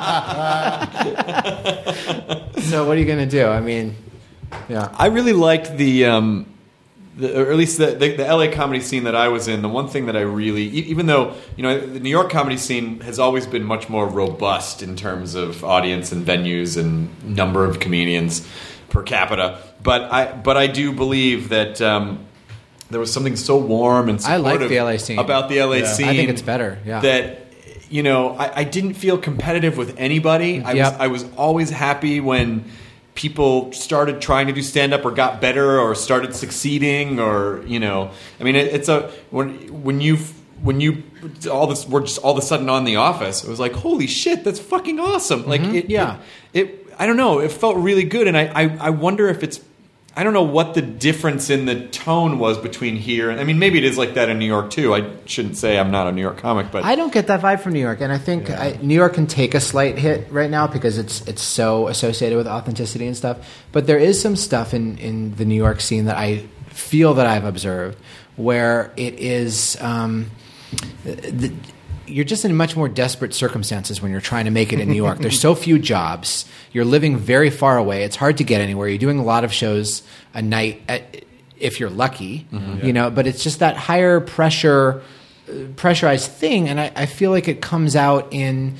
So what are you gonna do? I mean, yeah. I really liked or at least the LA comedy scene that I was in. The one thing that I really, even though the New York comedy scene has always been much more robust in terms of audience and venues and number of comedians per capita, but I do believe that there was something so warm and supportive I like the LA scene. About the LA scene. I think it's better. Yeah. That I didn't feel competitive with anybody. I was always happy when people started trying to do stand-up or got better or started succeeding, or I mean, it's a when you all this, we're just all of a sudden on The Office. It was like, holy shit, that's fucking awesome! Like, it I don't know, it felt really good, and I wonder if it's. I don't know what the difference in the tone was between here. I mean, maybe it is like that in New York too. I shouldn't say I'm not a New York comic, but I don't get that vibe from New York, and I think New York can take a slight hit right now because it's so associated with authenticity and stuff. But there is some stuff in the New York scene that I feel that I've observed where it is. You're just in much more desperate circumstances when you're trying to make it in New York. There's so few jobs. You're living very far away. It's hard to get anywhere. You're doing a lot of shows a night, if you're lucky, but it's just that higher pressurized thing. And I feel like it comes out in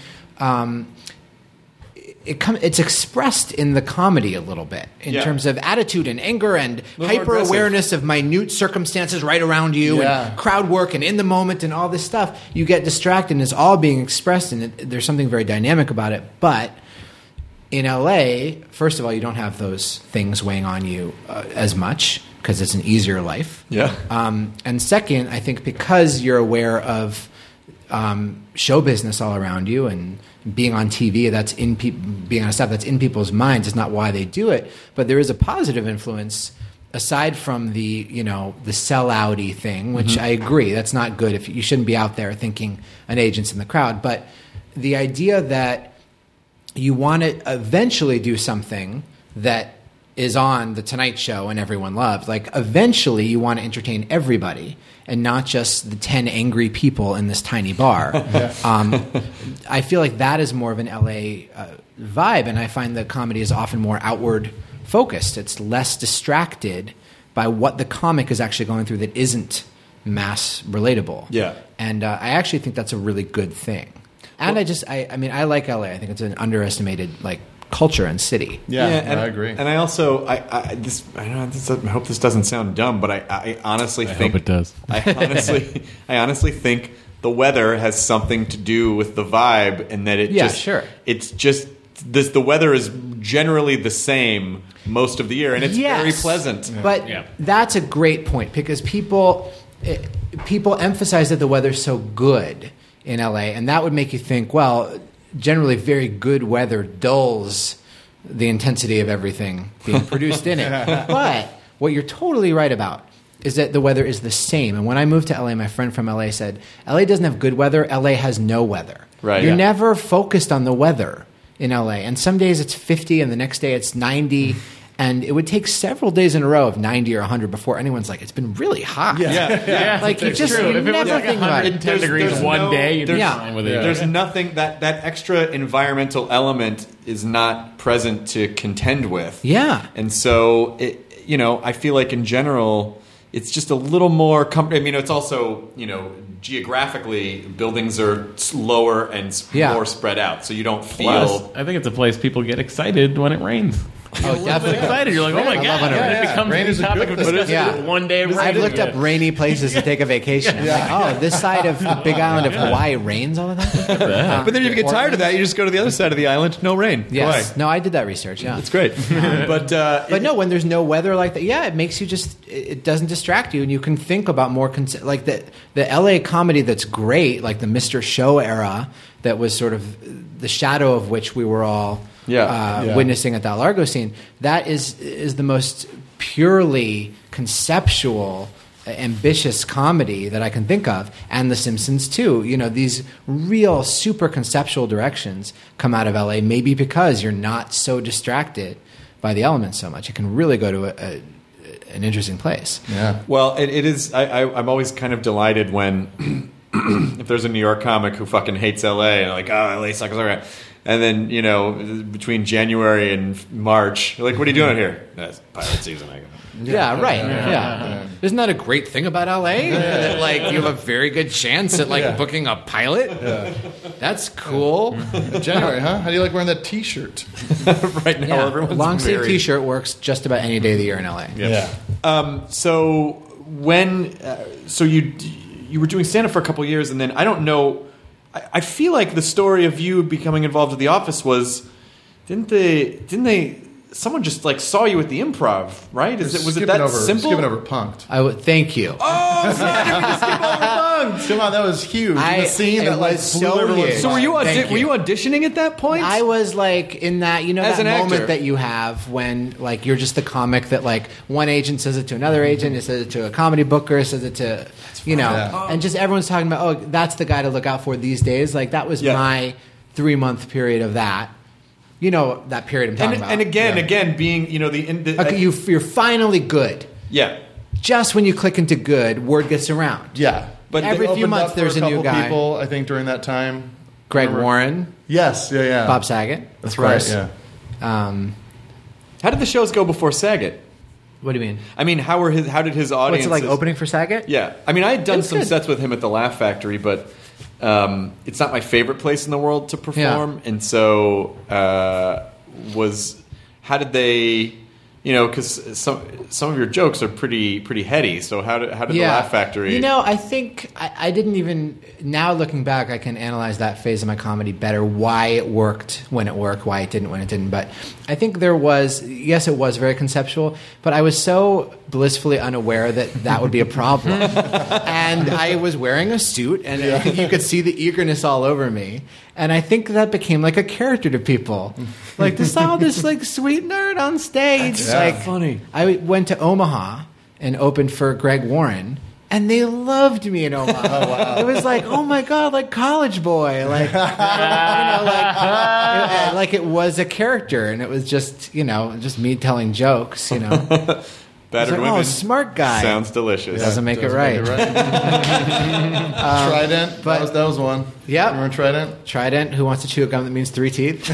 it's expressed in the comedy a little bit in terms of attitude and anger and hyper awareness of minute circumstances right around you and crowd work and in the moment and all this stuff. You get distracted and it's all being expressed, and there's something very dynamic about it. But in LA, first of all, you don't have those things weighing on you as much because it's an easier life. Yeah. And second, I think because you're aware of show business all around you and being on TV, being on stuff that's in people's minds is not why they do it, but there is a positive influence aside from the the sellouty thing, which I agree that's not good. If you shouldn't be out there thinking an agent's in the crowd, but the idea that you want to eventually do something that is on the Tonight Show and everyone loves, like eventually you want to entertain everybody and not just the 10 angry people in this tiny bar. I feel like that is more of an LA vibe, and I find that comedy is often more outward focused. It's less distracted by what the comic is actually going through that isn't mass relatable. Yeah. And I actually think that's a really good thing. And I like LA. I think it's an underestimated culture and city. And I agree. And I also, I hope this doesn't sound dumb, but I honestly think hope it does. I honestly think the weather has something to do with the vibe, and that it's just the weather is generally the same most of the year, and it's very pleasant. But that's a great point because people emphasize that the weather's so good in LA, and that would make you think, well, generally very good weather dulls the intensity of everything being produced in it. But what you're totally right about is that the weather is the same. And when I moved to LA, my friend from LA said, LA doesn't have good weather, LA has no weather. Right, you're never focused on the weather in LA. And some days it's 50 and the next day it's 90. And it would take several days in a row of 90 or 100 before anyone's like, it's been really hot. Yeah. Like you just true. you If it was never like think about it. 110 degrees one day, you'd be Yeah. fine with it. There's nothing that extra environmental element is not present to contend with. Yeah. And so I feel like in general it's just a little more comfortable. I mean, it's also, geographically buildings are lower and more spread out, so you don't feel. Plus, I think it's a place people get excited when it rains. Oh, definitely. Excited. You're like, oh my god! It becomes Rain a is a topic good of thing. discussion. One day of rain. I've looked up rainy places to take a vacation. I'm like, oh, this side of the Big Island of Hawaii rains all the time? But then if you get tired of that, you just go to the other side of the island. No rain. Yes. Why? No, I did that research, yeah. It's great. But no, when there's no weather like that, it makes you it doesn't distract you, and you can think about more, like the LA comedy that's great, like the Mr. Show era, that was sort of the shadow of which we were all witnessing at that Largo scene. That is the most purely conceptual, ambitious comedy that I can think of, and The Simpsons too. These real super conceptual directions come out of LA, maybe because you're not so distracted by the elements so much. It can really go to an interesting place. Yeah. Well, it is. I'm always kind of delighted when if there's a New York comic who fucking hates LA and like, oh, LA sucks. And then, between January and March, you're like, what are you doing here? That's pilot season. I go. Yeah, right. Yeah. Isn't that a great thing about LA? That, you have a very good chance at booking a pilot? Yeah. That's cool. January, huh? How do you like wearing that T-shirt? Right now, everyone's long sleeve married. T-shirt works just about any day of the year in LA. Yeah. So when you were doing stand-up for a couple of years, and then I don't know. I feel like the story of you becoming involved with The Office was, didn't they someone just like saw you at the Improv, right? Was it that simple? Skipping over Punk'd. Thank you. Oh, sorry, I didn't mean to skip over Punk'd. Come on, that was huge. The scene that like was blew so everyone's huge. So were mind. you auditioning at that point? I was like in that, As that an moment actor. that you have when like you're just the comic that like one agent says it to another agent, it says it to a comedy booker, says it to, Yeah. and just everyone's talking about, oh, that's the guy to look out for these days. Like that was my 3-month period of that. That period I'm talking about. And again, being Okay, you're finally good. yeah. Just when you click into good, word gets around. Yeah. But Every They few opened months up for there's a new couple guy. people, I think, during that time. Greg Remember? Warren, Yes, yeah. Bob Saget. That's of course. right, yeah. How did the shows go before Saget? What do you mean? I mean, how did his audience? What's it like opening for Saget? Yeah, I mean, I had done was some good. sets with him at the Laugh Factory, but it's not my favorite place in the world to perform, and so how did they? Because some of your jokes are pretty heady. So how did the Laugh Factory? I think I didn't even. Now looking back, I can analyze that phase of my comedy better. Why it worked when it worked, why it didn't when it didn't. But I think there was. Yes, it was very conceptual. But I was so blissfully unaware that would be a problem. And I was wearing a suit, and I think you could see the eagerness all over me. And I think that became like a character to people. Like this like sweet nerd on stage. That's like funny. I went to Omaha and opened for Greg Warren, and they loved me in Omaha. Oh, wow. It was like, oh my god, like College Boy, like like it was a character, and it was just just me telling jokes. Battered like, Women. oh, smart guy. Sounds delicious. Doesn't make it right. Trident, but- that was one. Yep. Remember Trident? Trident, who wants to chew a gum that means 3 teeth?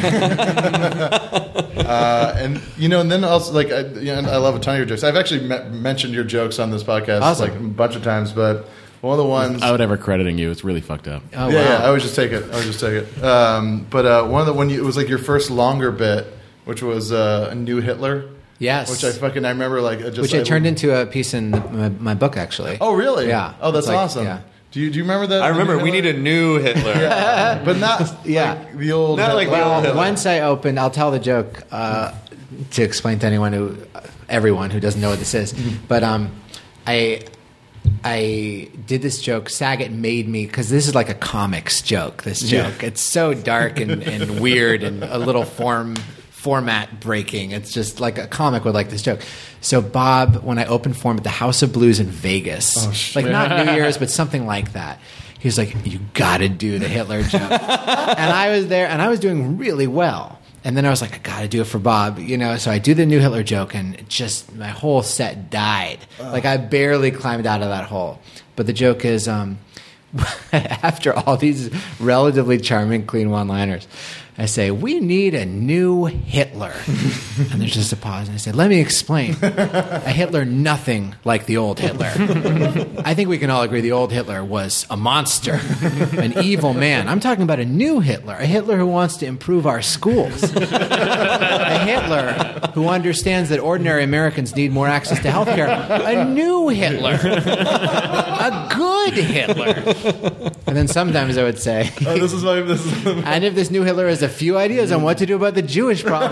And then also like I love a ton of your jokes. I've actually mentioned your jokes on this podcast Awesome. like a bunch of times, but one of the ones. Without ever crediting you, it's really fucked up. Oh, Yeah, wow. I would just take it. But one of the it was like your first longer bit, which was a new Hitler. Yes. Which I remember like Which I turned into a piece in my book, actually. Oh really? Yeah. Oh, that's It's like- awesome. yeah. Do you remember that? I remember. We need a new Hitler. but not Yeah. like the old. Not like the Hitler. old Hitler. Once I opened, I'll tell the joke to explain to everyone who doesn't know what this is. But I did this joke. Saget made me, because this is like a comics joke. This joke, it's so dark and weird and a little format breaking. It's just like a comic would like this joke. So Bob, when I opened for him at the House of Blues in Vegas, like not New Year's, but something like that, he was like, "You got to do the Hitler joke," and I was there, and I was doing really well. And then I was like, I got to do it for Bob, So I do the new Hitler joke, and it just my whole set died. Like I barely climbed out of that hole. But the joke is, after all these relatively charming, clean one-liners, I say, we need a new Hitler. And there's just a pause, and I say, let me explain. A Hitler nothing like the old Hitler. I think we can all agree the old Hitler was a monster, an evil man. I'm talking about a new Hitler, a Hitler who wants to improve our schools, a Hitler who understands that ordinary Americans need more access to health care, a new Hitler, a good Hitler. And then sometimes I would say, This is and if this new Hitler has a few ideas on what to do about the Jewish problem,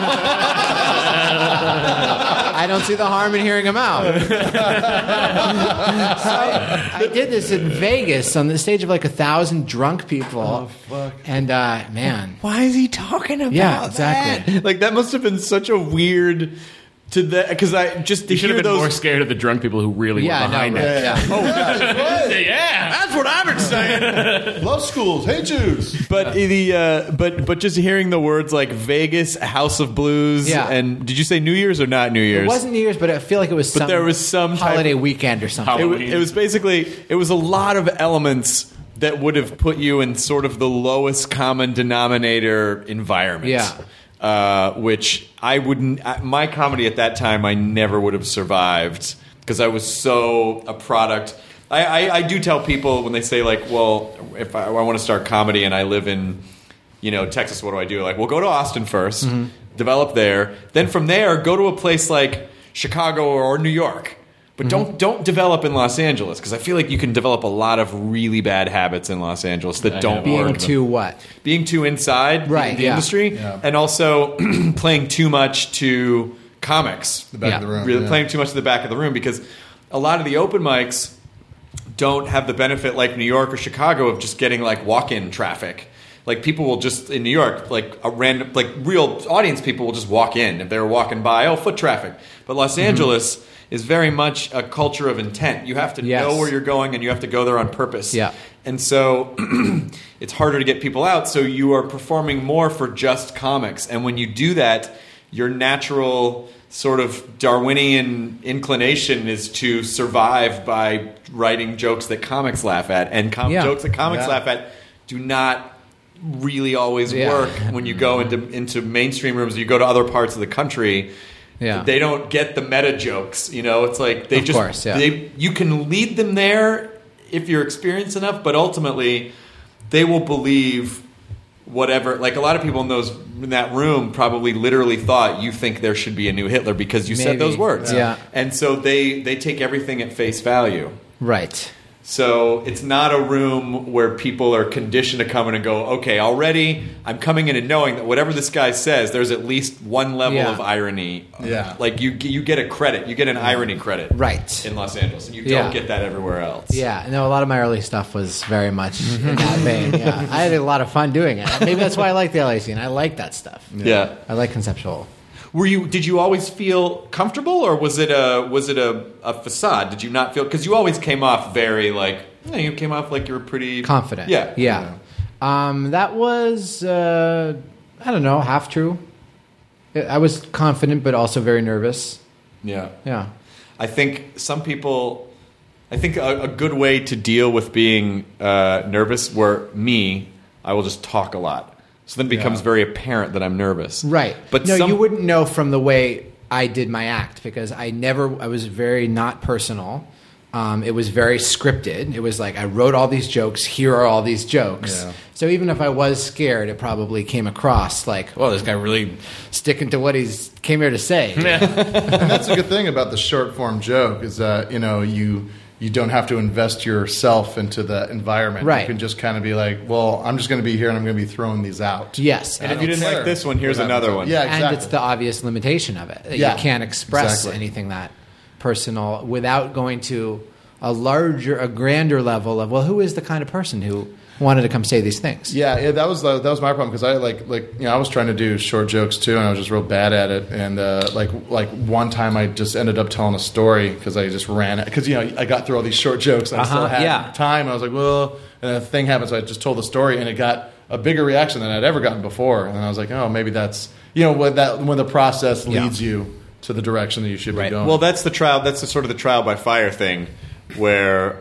I don't see the harm in hearing him out. So I did this in Vegas on the stage of like 1,000 drunk people. Oh, fuck. And man, Why is he talking about Yeah, exactly. that? Like that must have been such a weird to that because I just to You should hear have been those. more scared of the drunk people who really Yeah, were behind no, it. Yeah. That's what I've been saying. Love schools, hate Jews. But but just hearing the words like Vegas, House of Blues, Yeah. and did you say New Year's or not New Year's? it wasn't New Year's, but I feel like it was some, there was some type holiday of- weekend or something. Halloween. It was basically it was a lot of elements that would have put you in sort of the lowest common denominator environment. Yeah. Which I wouldn't. My comedy at that time, I never would have survived because I was so a product. I do tell people when they say like, well, if I want to start comedy and I live in, Texas, what do I do? Like, well, go to Austin first, develop there, then from there go to a place like Chicago or New York, But don't develop in Los Angeles, because I feel like you can develop a lot of really bad habits in Los Angeles that don't Being work. too what? Being too inside the industry, and also playing too much to comics. The back of the room. Really playing too much to the back of the room, because a lot of the open mics don't have the benefit like New York or Chicago of just getting like walk-in traffic. Like people will just in New York, like a random, like real audience people will just walk in if they were walking by. Foot traffic. But Los Angeles is very much a culture of intent. You have to know where you're going, and you have to go there on purpose. Yeah. And so it's harder to get people out. So you are performing more for just comics, and when you do that, your natural sort of Darwinian inclination is to survive by writing jokes that comics laugh at, and jokes that comics laugh at do not really always work when you go into mainstream rooms. You go to other parts of the country, they don't get the meta jokes. It's like you can lead them there if you're experienced enough, but ultimately they will believe whatever. Like a lot of people in that room probably literally thought you think there should be a new Hitler because you said those words. And so they take everything at face value. Right. So it's not a room where people are conditioned to come in and go, okay, already I'm coming in and knowing that whatever this guy says, there's at least one level of irony. Yeah. Like you get a credit. You get an irony credit. Right. In Los Angeles. And you don't get that everywhere else. Yeah. No, a lot of my early stuff was very much in that vein. Yeah. I had a lot of fun doing it. Maybe that's why I like the LA scene. I like that stuff. Yeah. I like conceptual. Did you always feel comfortable, or was it a facade? Did you not feel, because you always came off very you came off like you were pretty confident. Yeah. That was I don't know, half true. I was confident, but also very nervous. Yeah. I think a good way to deal with being nervous, I will just talk a lot. So then it becomes very apparent that I'm nervous. Right. But you wouldn't know from the way I did my act, because I was very not personal. It was very scripted. It was like, I wrote all these jokes. Here are all these jokes. Yeah. So even if I was scared, it probably came across like, well, this guy really sticking to what he's came here to say. And that's a good thing about the short form joke is that, you don't have to invest yourself into the environment. Right. You can just kind of be like, well, I'm just going to be here and I'm going to be throwing these out. Yes. And if you didn't like this one, here's another one. Yeah, exactly. And it's the obvious limitation of it. You can't express anything that personal without going to a grander level of, well, who is the kind of person who wanted to come say these things? Yeah, that was my problem, because I I was trying to do short jokes too, and I was just real bad at it. And like one time, I just ended up telling a story because I just ran it, because I got through all these short jokes and I still had time. And I was like, well, and a thing happened, so I just told the story, and it got a bigger reaction than I'd ever gotten before. And I was like, oh, maybe that's when the process leads you to the direction that you should be going. Well, that's the trial. That's the sort of the trial by fire thing, where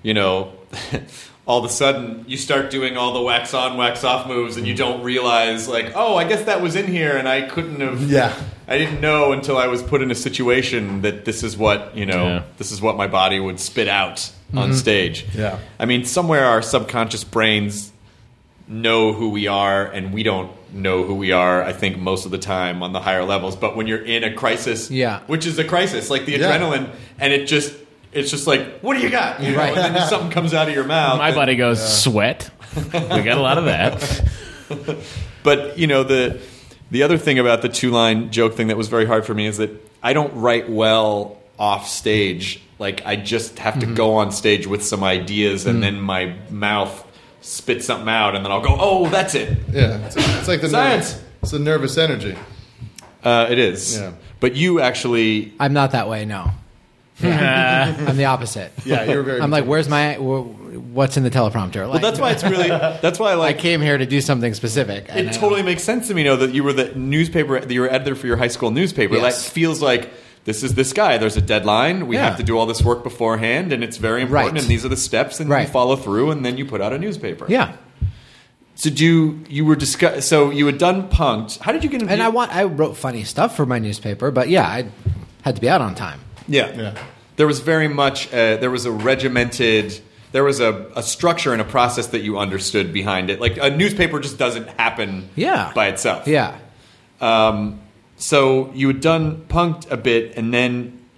all of a sudden you start doing all the wax on, wax off moves, and you don't realize, like, oh, I guess that was in here, and I couldn't have. Yeah. I didn't know until I was put in a situation that this is what this is what my body would spit out on stage. Yeah. I mean, somewhere our subconscious brains know who we are, and we don't know who we are, I think, most of the time on the higher levels. But when you're in a crisis, which is a crisis, like the adrenaline, and it's just like, what do you got? And then something comes out of your mouth. My body goes, sweat. We got a lot of that. But, the other thing about the two-line joke thing that was very hard for me is that I don't write well off stage. Like, I just have to go on stage with some ideas, and then my mouth spits something out, and then I'll go, oh, that's it. Yeah. It's like the science. It's the nervous energy. It is. Yeah. But you actually... I'm not that way, no. Yeah. I'm the opposite. Yeah, you're very... I'm like, what's in the teleprompter? Like, well, that's why it's really... That's why I came here to do something specific. It totally makes sense to me, that you were the newspaper... That you were editor for your high school newspaper. Yes. That feels like... This is this guy. There's a deadline. We have to do all this work beforehand, and it's very important. And these are the steps, and you follow through, and then you put out a newspaper. Yeah. So you were So you had done Punk'd. How did you get into? And I wrote funny stuff for my newspaper, but I had to be out on time. Yeah. There was very much. There was a regimented. There was a structure and a process that you understood behind it. Like a newspaper just doesn't happen. By itself. Yeah. So you had done Punk'd a bit, and then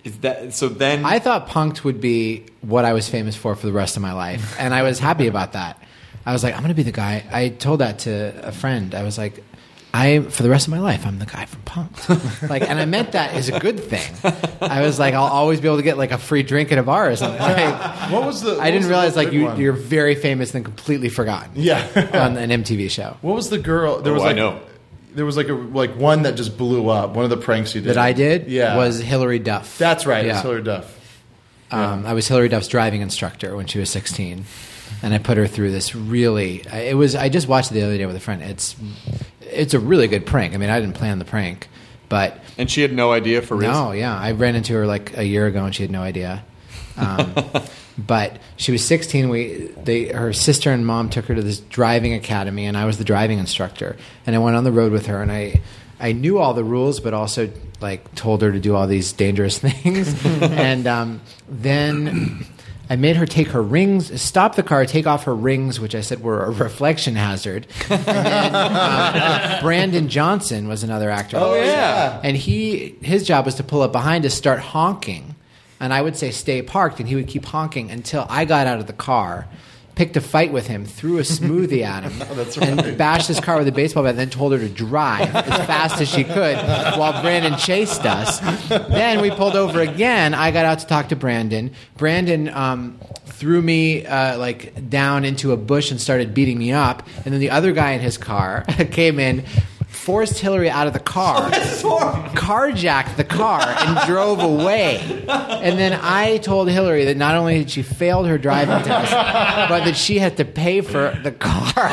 Is that so? Then I thought Punk'd would be what I was famous for the rest of my life, and I was happy about that. I was like, I'm going to be the guy. I told that to a friend. I was like, for the rest of my life, I'm the guy from Punk'd. Like, and I meant that as a good thing. I was like, I'll always be able to get like a free drink at a bar or something. Like, What was the? I didn't realize like one? you're very famous and completely forgotten. Yeah. On an MTV show What was the girl? There was I know. There was like one that just blew up. One of the pranks you did that I did Yeah. was Hillary Duff. That's right. Yeah. It's Hillary Duff. I was Hillary Duff's driving instructor when she was 16, and I put her through this really. I just watched it the other day with a friend. It's a really good prank. I mean, I didn't plan the prank, but and she had no idea for real. no, yeah, I ran into her like a year ago, and she had no idea. But she was 16. Her sister and mom took her to this driving academy, and I was the driving instructor. And I went on the road with her, and I knew all the rules, but also like told her to do all these dangerous things. And then I made her take her rings, stop the car, take off her rings, which I said were a reflection hazard. And then Brandon Johnson was another actor. Oh, yeah. And his job was to pull up behind us, start honking. And I would say, stay parked, and he would keep honking until I got out of the car, picked a fight with him, threw a smoothie at him, and bashed his car with a baseball bat, and then told her to drive as fast as she could while Brandon chased us. Then we pulled over again. I got out to talk to Brandon. Brandon threw me like down into a bush and started beating me up. And then the other guy in his car came in, forced Hillary out of the car, carjacked the car, and drove away. And then I told Hillary that not only had she failed her driving test, but that she had to pay for the car.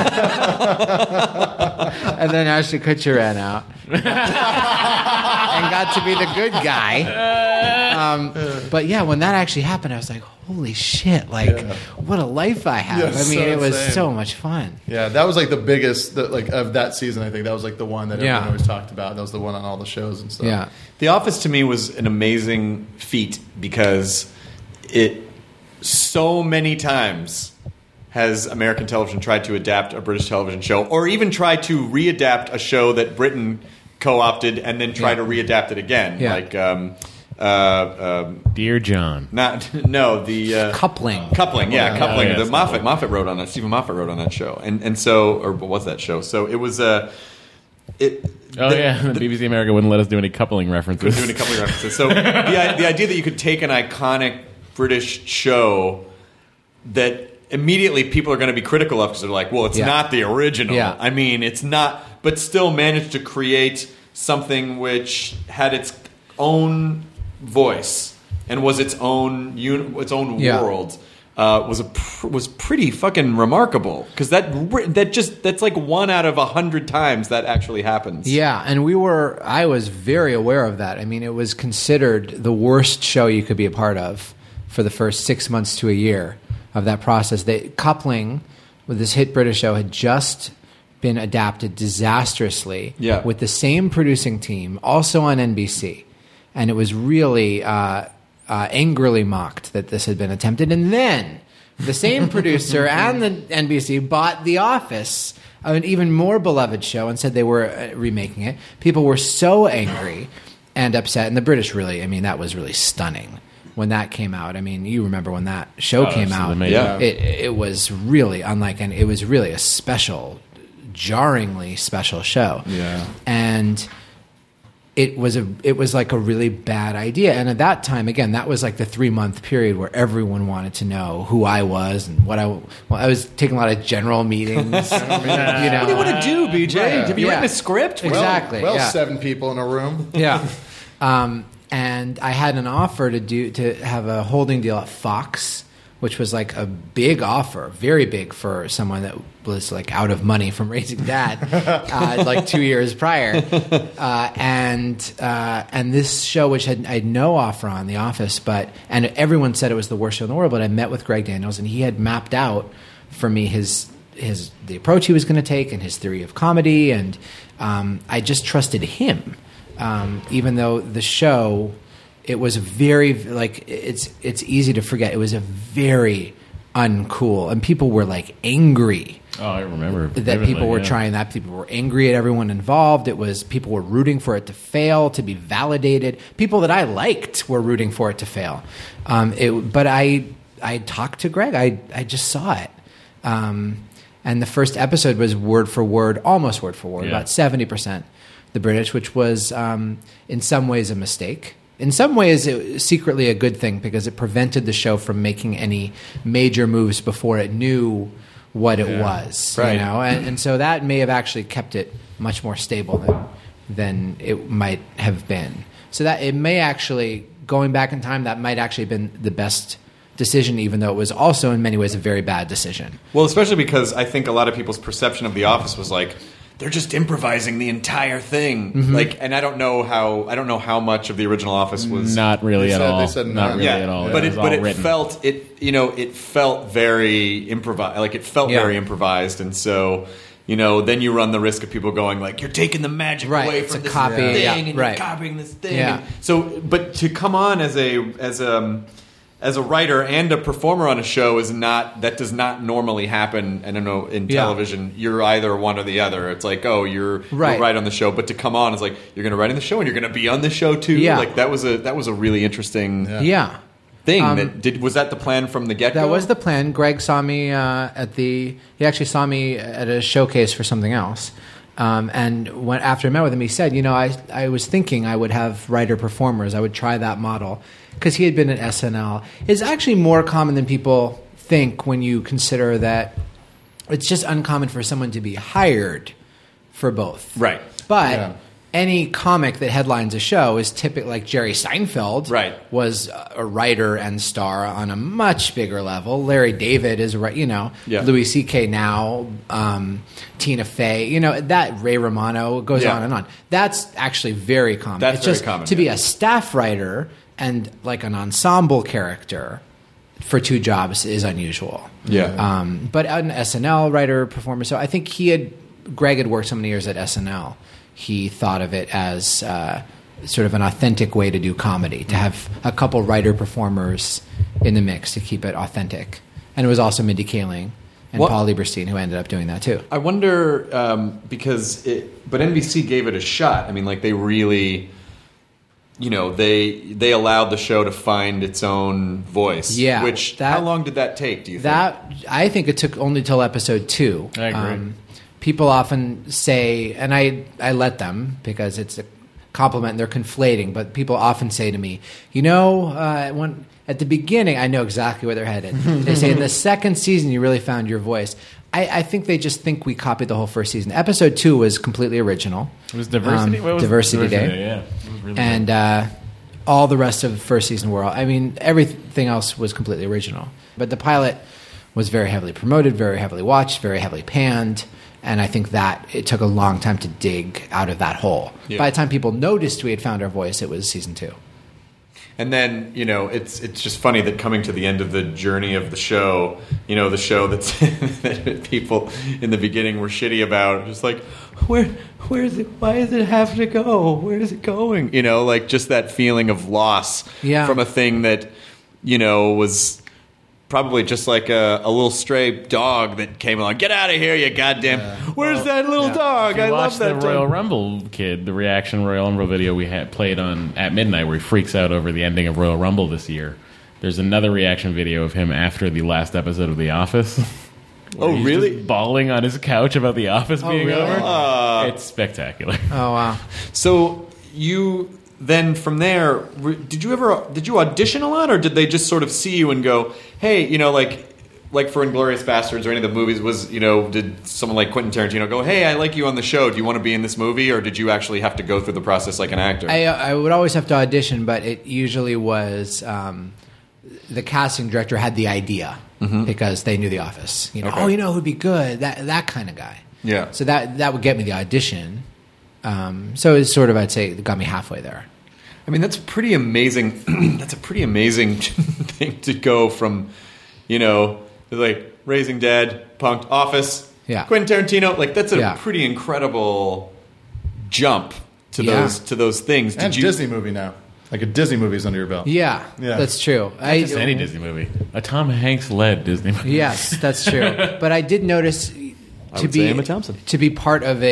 And then Ashton Kutcher ran out and got to be the good guy. But yeah, when that actually happened, I was like, holy shit, like, what a life I have. Yeah, I mean, so it was insane. so much fun. Yeah, that was like the biggest of that season. I think that was like the one that everyone always talked about. That was the one on all the shows and stuff. Yeah. The Office to me was an amazing feat because it so many times has American television tried to adapt a British television show, or even try to readapt a show that Britain co-opted and then try to readapt it again. Yeah. Like Dear John. the Coupling. Coupling. yes, The Moffat wrote on that. Stephen Moffat wrote on that show, and so, or what was that show? So it was the BBC America wouldn't let us do any coupling references. doing a couple of references. So the idea that you could take an iconic British show that immediately people are going to be critical of because they're like, well, it's not the original. Yeah. I mean, it's not, but still managed to create something which had its own voice and was its own world. Was pretty fucking remarkable because that's like 1 out of 100 times that actually happens. Yeah, and I was very aware of that. I mean, it was considered the worst show you could be a part of for the first 6 months to a year of that process. Coupling with this hit British show had just been adapted disastrously with the same producing team, also on NBC. And it was really angrily mocked that this had been attempted. And then the same producer and the NBC bought The Office, an even more beloved show, and said they were remaking it. People were so angry and upset. And the British really, I mean, that was really stunning when that came out. I mean, you remember when that show came out. It was really unlike, and it was really a special, jarringly special show. Yeah. And it was like a really bad idea. And at that time, again, that was like the 3-month period where everyone wanted to know who I was and what I was taking a lot of general meetings. What do you want to do, BJ? Have you written a script? Exactly. Well, yeah. 7 people in a room. Yeah. And I had an offer to have a holding deal at Fox, which was like a big offer, very big for someone that was like out of money from raising Dad, like 2 years prior. And this show, which I had no offer on, The Office, and everyone said it was the worst show in the world, but I met with Greg Daniels, and he had mapped out for me the approach he was going to take and his theory of comedy, and I just trusted him. Even though the show, it was very, like, it's easy to forget. It was a very uncool, and people were like angry Oh, I remember that people were trying that. People were angry at everyone involved. It was people were rooting for it to fail, to be validated. People that I liked were rooting for it to fail. But I talked to Greg. I just saw it. And the first episode was word for word, almost word for word, about 70% the British, which was in some ways a mistake. In some ways, it was secretly a good thing because it prevented the show from making any major moves before it knew what it was. Right. You know? And so that may have actually kept it much more stable than it might have been. So that it may actually, going back in time, that might actually have been the best decision, even though it was also in many ways a very bad decision. Well, especially because I think a lot of people's perception of The Office was like, they're just improvising the entire thing. Mm-hmm. Like, and I don't know how much of the original Office was not really at all. They said not really at all. But it was but all it written. it felt very improvised. Like it felt very improvised, and so. Then you run the risk of people going like, "You're taking the magic away it's from a this copy. thing, Yeah. and you're copying this thing." Yeah. And so, but to come on as a writer and a performer on a show that does not normally happen. I don't know, in television, you're either one or the other. It's like, oh, you're right on the show, but to come on is like you're going to write on the show and you're going to be on the show too. Yeah. Like that was a really interesting thing. Was that the plan from the get-go? That was the plan. Greg saw me he actually saw me at a showcase for something else. And after I met with him, he said, I was thinking I would have writer-performers. I would try that model. Because he had been at SNL. It's actually more common than people think when you consider that it's just uncommon for someone to be hired for both. Right. But any comic that headlines a show is typically like Jerry Seinfeld was a writer and star on a much bigger level. Larry David is Louis C.K. now, Tina Fey, that Ray Romano goes on and on. That's actually very common. That's it's very just common. To be a staff writer and like an ensemble character for two jobs is unusual. Yeah. But an SNL writer, performer, so I think Greg had worked so many years at SNL. He thought of it as sort of an authentic way to do comedy, to have a couple writer-performers in the mix to keep it authentic. And it was also Mindy Kaling and Paul Lieberstein who ended up doing that too. I wonder, but NBC gave it a shot. I mean, like they really... they allowed the show to find its own voice. Yeah. How long did that take, do you think? I think it took only till episode 2. I agree. People often say, and I let them because it's a compliment and they're conflating, but people often say to me, at the beginning, I know exactly where they're headed. They say, in the second season, you really found your voice. I think they just think we copied the whole first season. Episode 2 was completely original. It was Diversity. Diversity Day. Yeah, it was really and all the rest of the first season were. Everything else was completely original. But the pilot was very heavily promoted, very heavily watched, very heavily panned, and I think that it took a long time to dig out of that hole. Yeah. By the time people noticed we had found our voice, it was season 2. And then, it's just funny that coming to the end of the journey of the show, the show that people in the beginning were shitty about, just like, where is it? Why does it have to go? Where is it going? Like just that feeling of loss from a thing that, was probably just like a little stray dog that came along. Get out of here, you goddamn! Where's that little dog? I love that the Royal dog. Rumble kid, the reaction Royal Rumble video we had played on at midnight, where he freaks out over the ending of Royal Rumble this year. There's another reaction video of him after the last episode of The Office. Oh, He's really? just bawling on his couch about The Office being really? over. It's spectacular. Oh, wow. So you then from there, did you audition a lot, or did they just sort of see you and go, hey, like for Inglourious Bastards or any of the movies, did someone like Quentin Tarantino go, hey, I like you on the show, do you want to be in this movie, or did you actually have to go through the process like an actor? I would always have to audition, but it usually was the casting director had the idea because they knew The Office. Who'd be good? That kind of guy. Yeah. So that would get me the audition. So it's sort of, I'd say, it got me halfway there. I mean, that's pretty amazing. That's a pretty amazing thing to go from, like Raising Dead, Punk'd, Office, Quentin Tarantino. Like that's a pretty incredible jump to those things. And Disney movie now. Like a Disney movie's under your belt. Yeah. That's true. Not just any Disney movie. A Tom Hanks led Disney movie. Yes, that's true. But I did notice I would say Emma Thompson. To be part of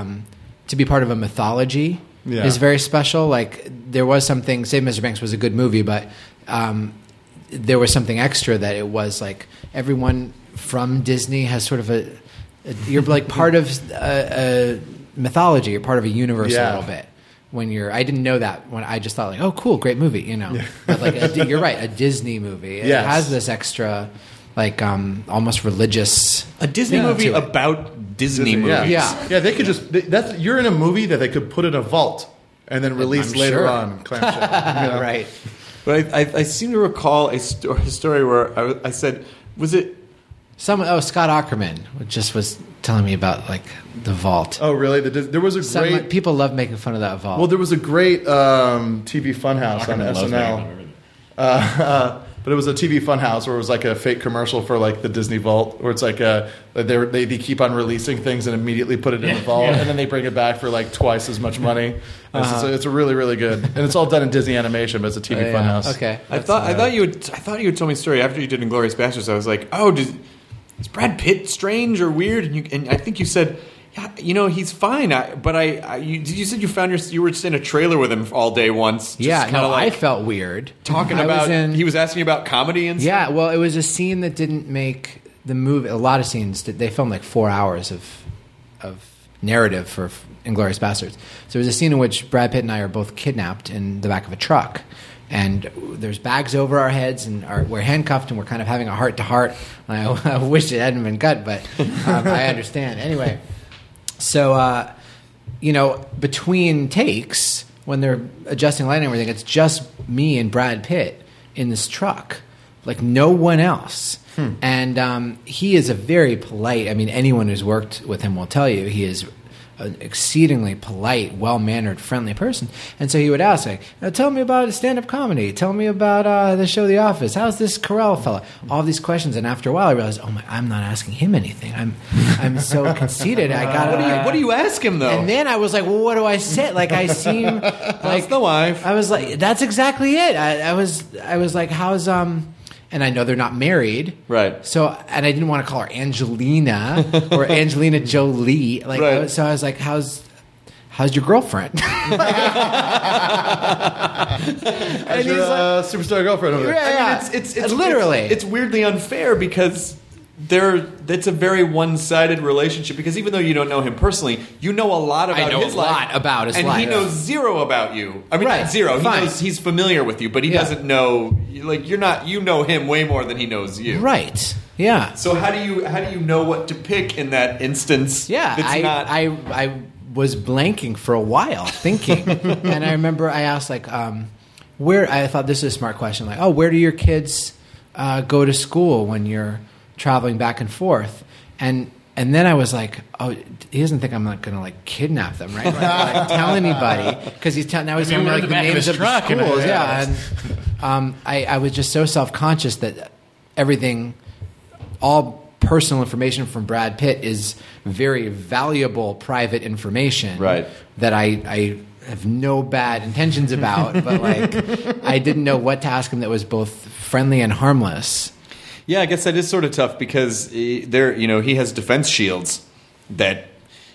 a mythology is very special. Like there was something. Save Mr. Banks was a good movie, but there was something extra that it was like everyone from Disney has sort of you're like part of a mythology. You're part of a universe a little bit. I didn't know that when I just thought like, oh, cool, great movie, you know. But like, you're right, a Disney movie. It has this extra, like, almost religious. A Disney movie about Disney movies. Yeah. They could you're in a movie that they could put in a vault and then release later on. Clamshell, you know? Right. But I seem to recall a story where I said, was it? Scott Aukerman just was telling me about like the vault. Oh, really? There was a great... People love making fun of that vault. Well, there was a great TV funhouse on SNL. But it was a TV funhouse where it was like a fake commercial for like the Disney Vault, where it's like they keep on releasing things and immediately put it in the vault, and then they bring it back for like twice as much money. It's a really, really good, and it's all done in Disney animation, but it's a TV funhouse. Okay, I thought you had told me a story after you did Inglourious Basterds. I was like, oh, is Brad Pitt strange or weird? And I think you said, yeah, you know, he's fine. You said you were just in a trailer with him all day once. I felt weird talking about. He was asking about comedy and stuff. Yeah, well, it was a scene that didn't make the movie. A lot of scenes they filmed like 4 hours of narrative for Inglourious Basterds. So there was a scene in which Brad Pitt and I are both kidnapped in the back of a truck. And there's bags over our heads, and we're handcuffed, and we're kind of having a heart-to-heart. I wish it hadn't been cut, but I understand. Anyway, so, between takes, when they're adjusting lighting and everything, it's just me and Brad Pitt in this truck. Like, no one else. And he is a very polite... I mean, anyone who's worked with him will tell you he is... an exceedingly polite, well-mannered, friendly person. And so he would ask, like, tell me about stand-up comedy. Tell me about the show The Office. How's this Carell fella? All these questions. And after a while, I realized, I'm not asking him anything. I'm so conceited. What do you ask him, though? And then I was like, well, what do I say? Like, I seem like... How's the wife? I was like, that's exactly it. I was like, how's... And I know they're not married. Right. So, and I didn't want to call her Angelina or Angelina Jolie. Like, right. So I was like, how's your girlfriend? How's your superstar girlfriend over there? Yeah. I mean, it's literally. It's weirdly unfair because it's a very one-sided relationship, because even though you don't know him personally, you know a lot about his life. I know a lot about his life. And he knows zero about you. I mean, not zero. He knows he's familiar with you, but he doesn't know, like, you know him way more than he knows you. Right. Yeah. So how do you know what to pick in that instance? Yeah. I was blanking for a while thinking. And I remember I asked, like, where, I thought this is a smart question, like, where do your kids go to school when you're traveling back and forth? And then I was like, he doesn't think I'm not going to like kidnap them, right? Like, tell anybody, because now he's telling me like the names of the schools. And I was just so self-conscious that everything, all personal information from Brad Pitt is very valuable private information, right? That I have no bad intentions about, but like I didn't know what to ask him that was both friendly and harmless. Yeah, I guess that is sort of tough because he has defense shields that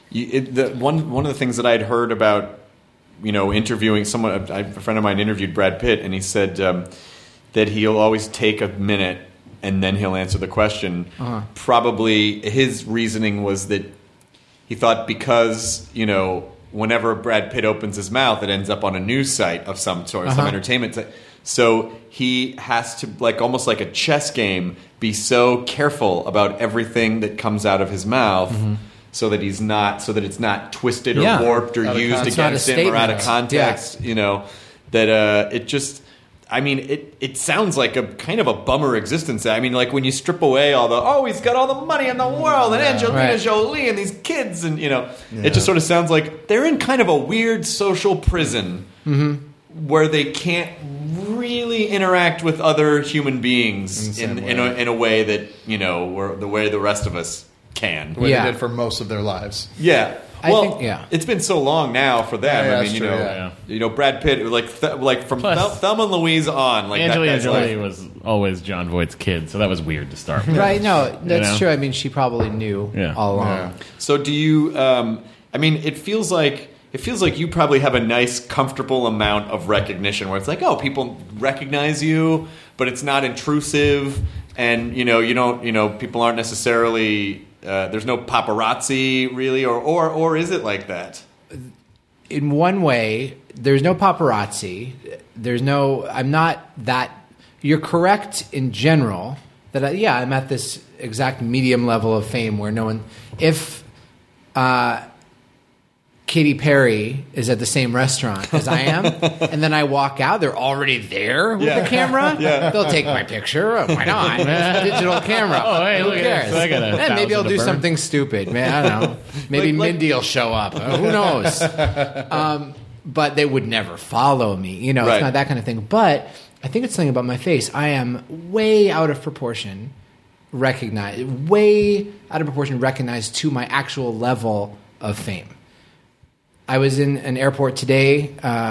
one of the things that I'd heard about, interviewing someone, a friend of mine interviewed Brad Pitt, and he said that he'll always take a minute and then he'll answer the question. Uh-huh. Probably his reasoning was that he thought because, whenever Brad Pitt opens his mouth, it ends up on a news site of some sort, some entertainment site. So he has to, like almost like a chess game, be so careful about everything that comes out of his mouth, so that it's not twisted or warped or used against him or out of context. Yeah. That it just, I mean, it sounds like a kind of a bummer existence. I mean, like when you strip away he's got all the money in the world and Angelina Jolie and these kids, and it just sort of sounds like they're in kind of a weird social prison where they can't really interact with other human beings in a way that where the way the rest of us can. The way they did for most of their lives. Yeah. It's been so long now for them. Yeah, I mean, that's true, you know, Brad Pitt, like from Plus, Thelma and Louise on, like Angelina that Jolie was always Jon Voight's kid, so that was weird to start with. Right? No, that's know? true. I mean, she probably knew all along. Yeah. So do you? I mean, it feels like you probably have a nice, comfortable amount of recognition where it's like, oh, people recognize you, but it's not intrusive, and you don't, people aren't necessarily. There's no paparazzi really, or is it like that? In one way, there's no paparazzi. I'm not that. You're correct in general that I'm at this exact medium level of fame where no one. If Katy Perry is at the same restaurant as I am, and then I walk out, they're already there with the camera. Yeah. They'll take my picture. Why not? It's a digital camera. Oh, hey, Who look at cares? this. I got a Maybe I'll 1,000 to do burn. something stupid. Man, I don't know. Maybe Mindy will show up. Who knows? But they would never follow me. Right. It's not that kind of thing. But I think it's something about my face. I am way out of proportion recognized to my actual level of fame. I was in an airport today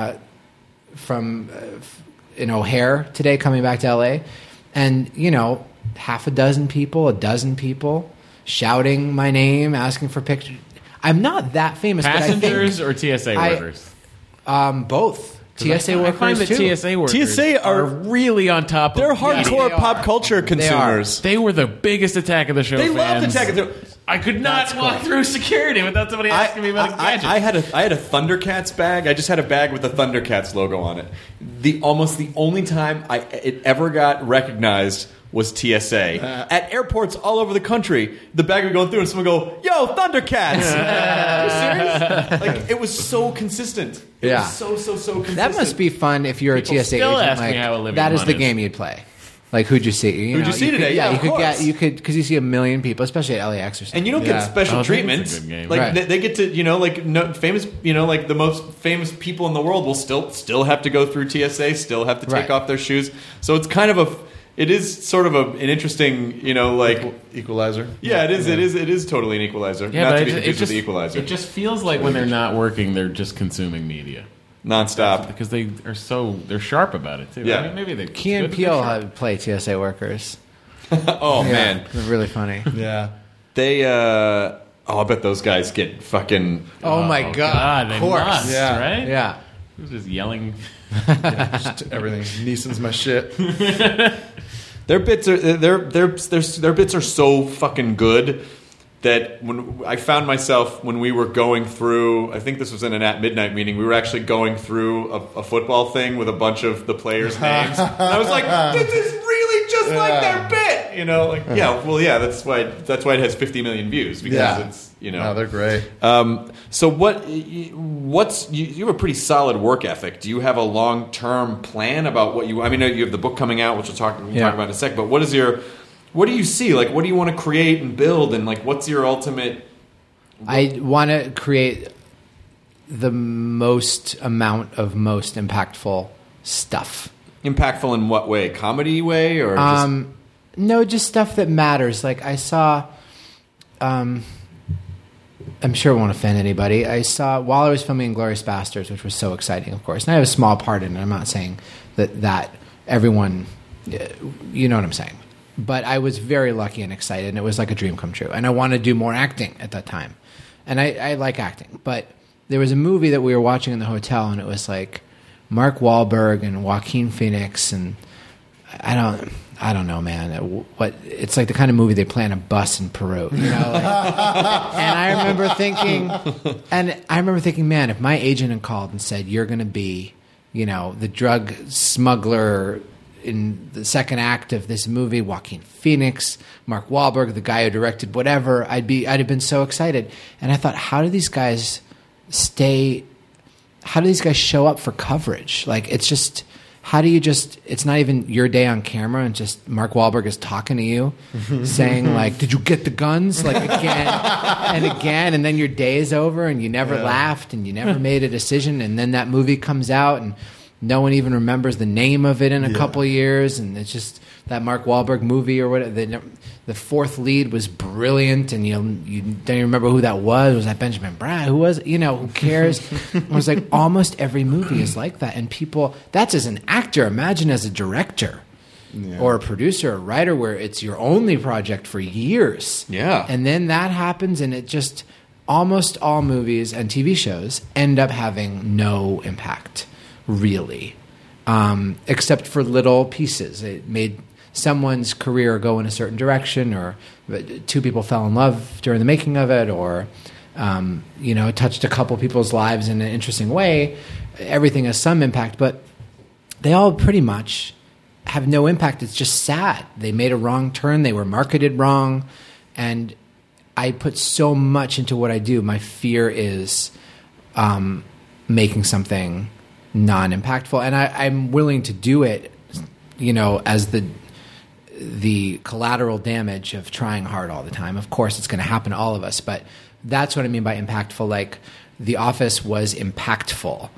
in O'Hare today, coming back to LA, and half a dozen people shouting my name, asking for pictures. I'm not that famous. Passengers but I think or TSA workers? Both. TSA workers I find that too. TSA workers TSA are are- really on top of They're the hardcore they pop are. culture consumers. They were the biggest Attack of the Show They fans. love to tag it. I could not walk through security without somebody asking me about a gadget. I had a Thundercats bag. I just had a bag with the Thundercats logo on it. Almost the only time it ever got recognized was TSA. At airports all over the country, the bag would go through and someone would go, "Yo, Thundercats!" Are you serious? Like, it was so consistent. It Yeah. was so consistent. That must be fun if you're a People TSA still agent. ask me Like, how a living that is one the is. game you'd play. Like, who'd you see? Who'd you see today? Yeah, of course. you could because you see a million people, especially at LAX or something. And you don't Yeah. get special Oh, that's treatment. a good game. Like Right. they get to, famous, like the most famous people in the world will still have to go through TSA, still have to take Right. off their shoes. So it's kind of it is sort of an interesting, Equalizer. yeah, it is totally an equalizer. yeah, Not but to be confused with the equalizer. it just feels like when they're not working, they're just consuming media Nonstop. because they're sharp about it too. Yeah. I mean, maybe they Key and Peele play TSA workers. Oh man, They're really funny. Yeah. they. I bet those guys get fucking. Oh my god! they Of course. must, Yeah. right? Yeah. Who's just yelling? Just everything. Neeson's my shit. Their bits are their bits are so fucking good that when I found myself when we were going through, I think this was in an At Midnight meeting, we were actually going through a football thing with a bunch of the players' names. And I was like, this is really just like their bit, that's why it has 50 million views because Yeah. it's No, they're great. So you have a pretty solid work ethic. Do you have a long-term plan about what you? I mean, you have the book coming out, which we'll talk about in a sec. But what do you see? Like, what do you want to create and build? And like, what's your ultimate? I want to create the most amount of most impactful stuff. Impactful in what way? Comedy way or? Just, No, just stuff that matters. Like I saw, I'm sure it won't offend anybody. I saw while I was filming Inglourious Basterds, which was so exciting, of course. And I have a small part in it. I'm not saying that everyone, you know what I'm saying. But I was very lucky and excited, and it was like a dream come true. And I wanted to do more acting at that time. And I like acting. But there was a movie that we were watching in the hotel, and it was like Mark Wahlberg and Joaquin Phoenix, and I don't know, man. It's like the kind of movie they play on a bus in Peru, you know. And I remember thinking, man, if my agent had called and said you're going to be, the drug smuggler in the second act of this movie, Joaquin Phoenix, Mark Wahlberg, the guy who directed whatever, I'd have been so excited. And I thought, how do these guys show up for coverage? Like, it's just. How do you it's not even your day on camera and just Mark Wahlberg is talking to you saying like, did you get the guns? Like again and again. And then your day is over and you never laughed and you never made a decision. And then that movie comes out and no one even remembers the name of it in a couple years. And it's just that Mark Wahlberg movie or whatever. the fourth lead was brilliant, and you don't even remember who that was. Was that Benjamin Bratt? Who was? Who cares? It was like almost every movie is like that, and people. That's as an actor. Imagine as a director. Yeah. Or a producer, or a writer, where it's your only project for years. Yeah. And then that happens, and it just almost all movies and TV shows end up having no impact, really, except for little pieces. It made someone's career go in a certain direction, or two people fell in love during the making of it, or it touched a couple people's lives in an interesting way. Everything has some impact, but they all pretty much have no impact. It's just sad. They made a wrong turn. They were marketed wrong. And I put so much into what I do. My fear is making something non-impactful. And I'm willing to do it, as the collateral damage of trying hard all the time. Of course, it's going to happen to all of us. But that's what I mean by impactful. Like, The Office was impactful.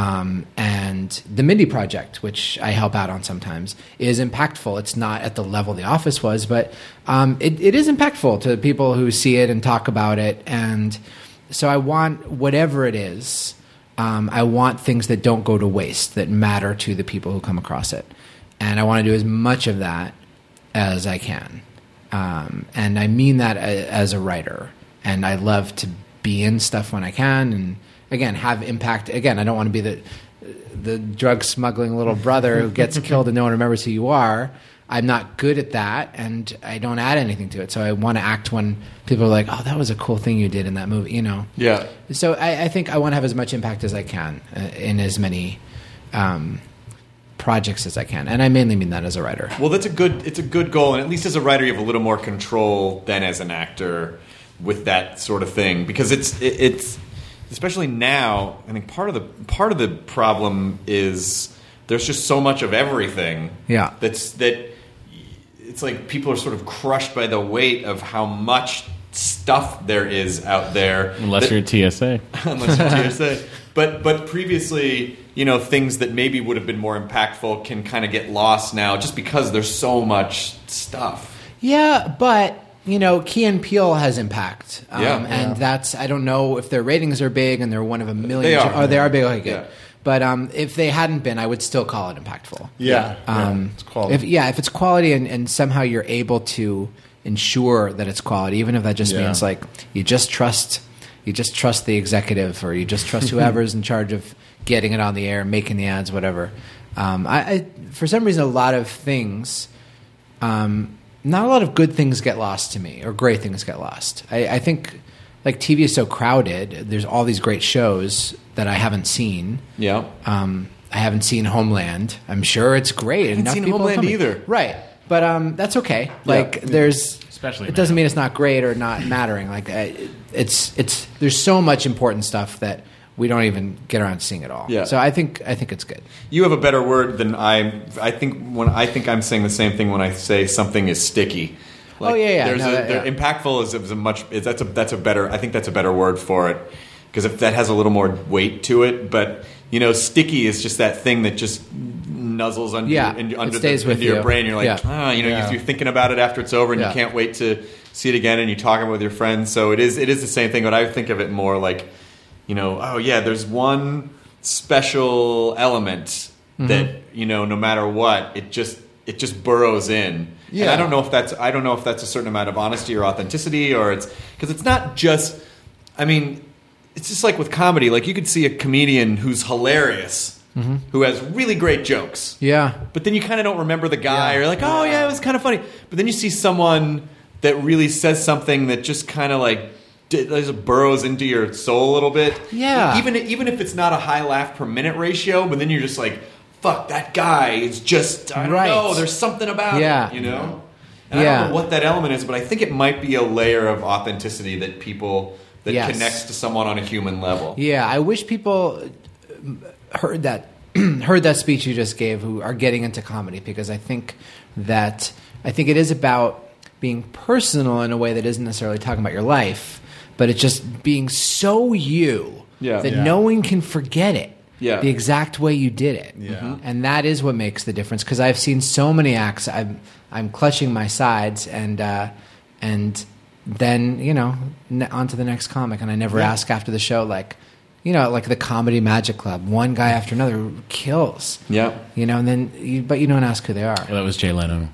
And the Mindy Project, which I help out on sometimes, is impactful. It's not at the level The Office was, but it is impactful to people who see it and talk about it. And so I want, whatever it is, I want things that don't go to waste, that matter to the people who come across it. And I want to do as much of that as I can. And I mean that as a writer. And I love to be in stuff when I can, and again, have impact. Again, I don't want to be the drug smuggling little brother who gets killed and no one remembers who you are. I'm not good at that, and I don't add anything to it. So I want to act when people are like, "Oh, that was a cool thing you did in that movie," Yeah. So I think I want to have as much impact as I can in as many projects as I can, and I mainly mean that as a writer. Well, it's a good goal, and at least as a writer, you have a little more control than as an actor with that sort of thing, because it's. Especially now, I think part of the problem is there's just so much of everything. Yeah. That it's like people are sort of crushed by the weight of how much stuff there is out there. Unless you're TSA. Unless you're TSA. But previously, things that maybe would have been more impactful can kind of get lost now just because there's so much stuff. Yeah, but Key and Peele has impact. And that's, I don't know if their ratings are big and they're one of a million. They are. Oh, they are big? Okay, good. Yeah. But if they hadn't been, I would still call it impactful. Yeah. It's quality. If it's quality and somehow you're able to ensure that it's quality, even if that just means like you just trust the executive, or you just trust whoever's in charge of getting it on the air, making the ads, whatever. I for some reason, a lot of things... not a lot of good things get lost to me, or great things get lost. I think, like, TV is so crowded. There's all these great shows that I haven't seen. Yeah. I haven't seen Homeland. I'm sure it's great. I haven't seen Homeland either. Right. But that's okay. Like, there's... Especially it doesn't mean it's not great or not mattering. Like, it's there's so much important stuff that we don't even get around to seeing it all. Yeah. So I think it's good. You have a better word than I think I'm saying the same thing when I say something is sticky. Like, impactful is a much. That's a better. I think that's a better word for it, because if that has a little more weight to it. But sticky is just that thing that just nuzzles under into your brain. You're like, you're thinking about it after it's over, and you can't wait to see it again, and you talk about it with your friends. So it is the same thing. But I think of it more like, there's one special element that no matter what, it just burrows in. Yeah. And I don't know if that's a certain amount of honesty or authenticity, or it's because it's not just. I mean, it's just like with comedy. Like, you could see a comedian who's hilarious, who has really great jokes. Yeah. But then you kind of don't remember the guy. Or you're like, oh yeah, it was kind of funny. But then you see someone that really says something that just kind of like. Just burrows into your soul a little bit. Yeah. Even if it's not a high laugh per minute ratio, but then you're just like, fuck, that guy is just, I don't know, there's something about it, And I don't know what that element is, but I think it might be a layer of authenticity that connects to someone on a human level. Yeah, I wish people heard that speech you just gave, who are getting into comedy, because I think it is about being personal in a way that isn't necessarily talking about your life, but it's just being so you that no one can forget it. Yeah. the exact way you did it. And that is what makes the difference. Because I've seen so many acts, I'm clutching my sides, and then on to the next comic, and I never ask after the show, like the Comedy Magic Club, one guy after another kills. Yeah. And then but you don't ask who they are. Well, that was Jay Leno.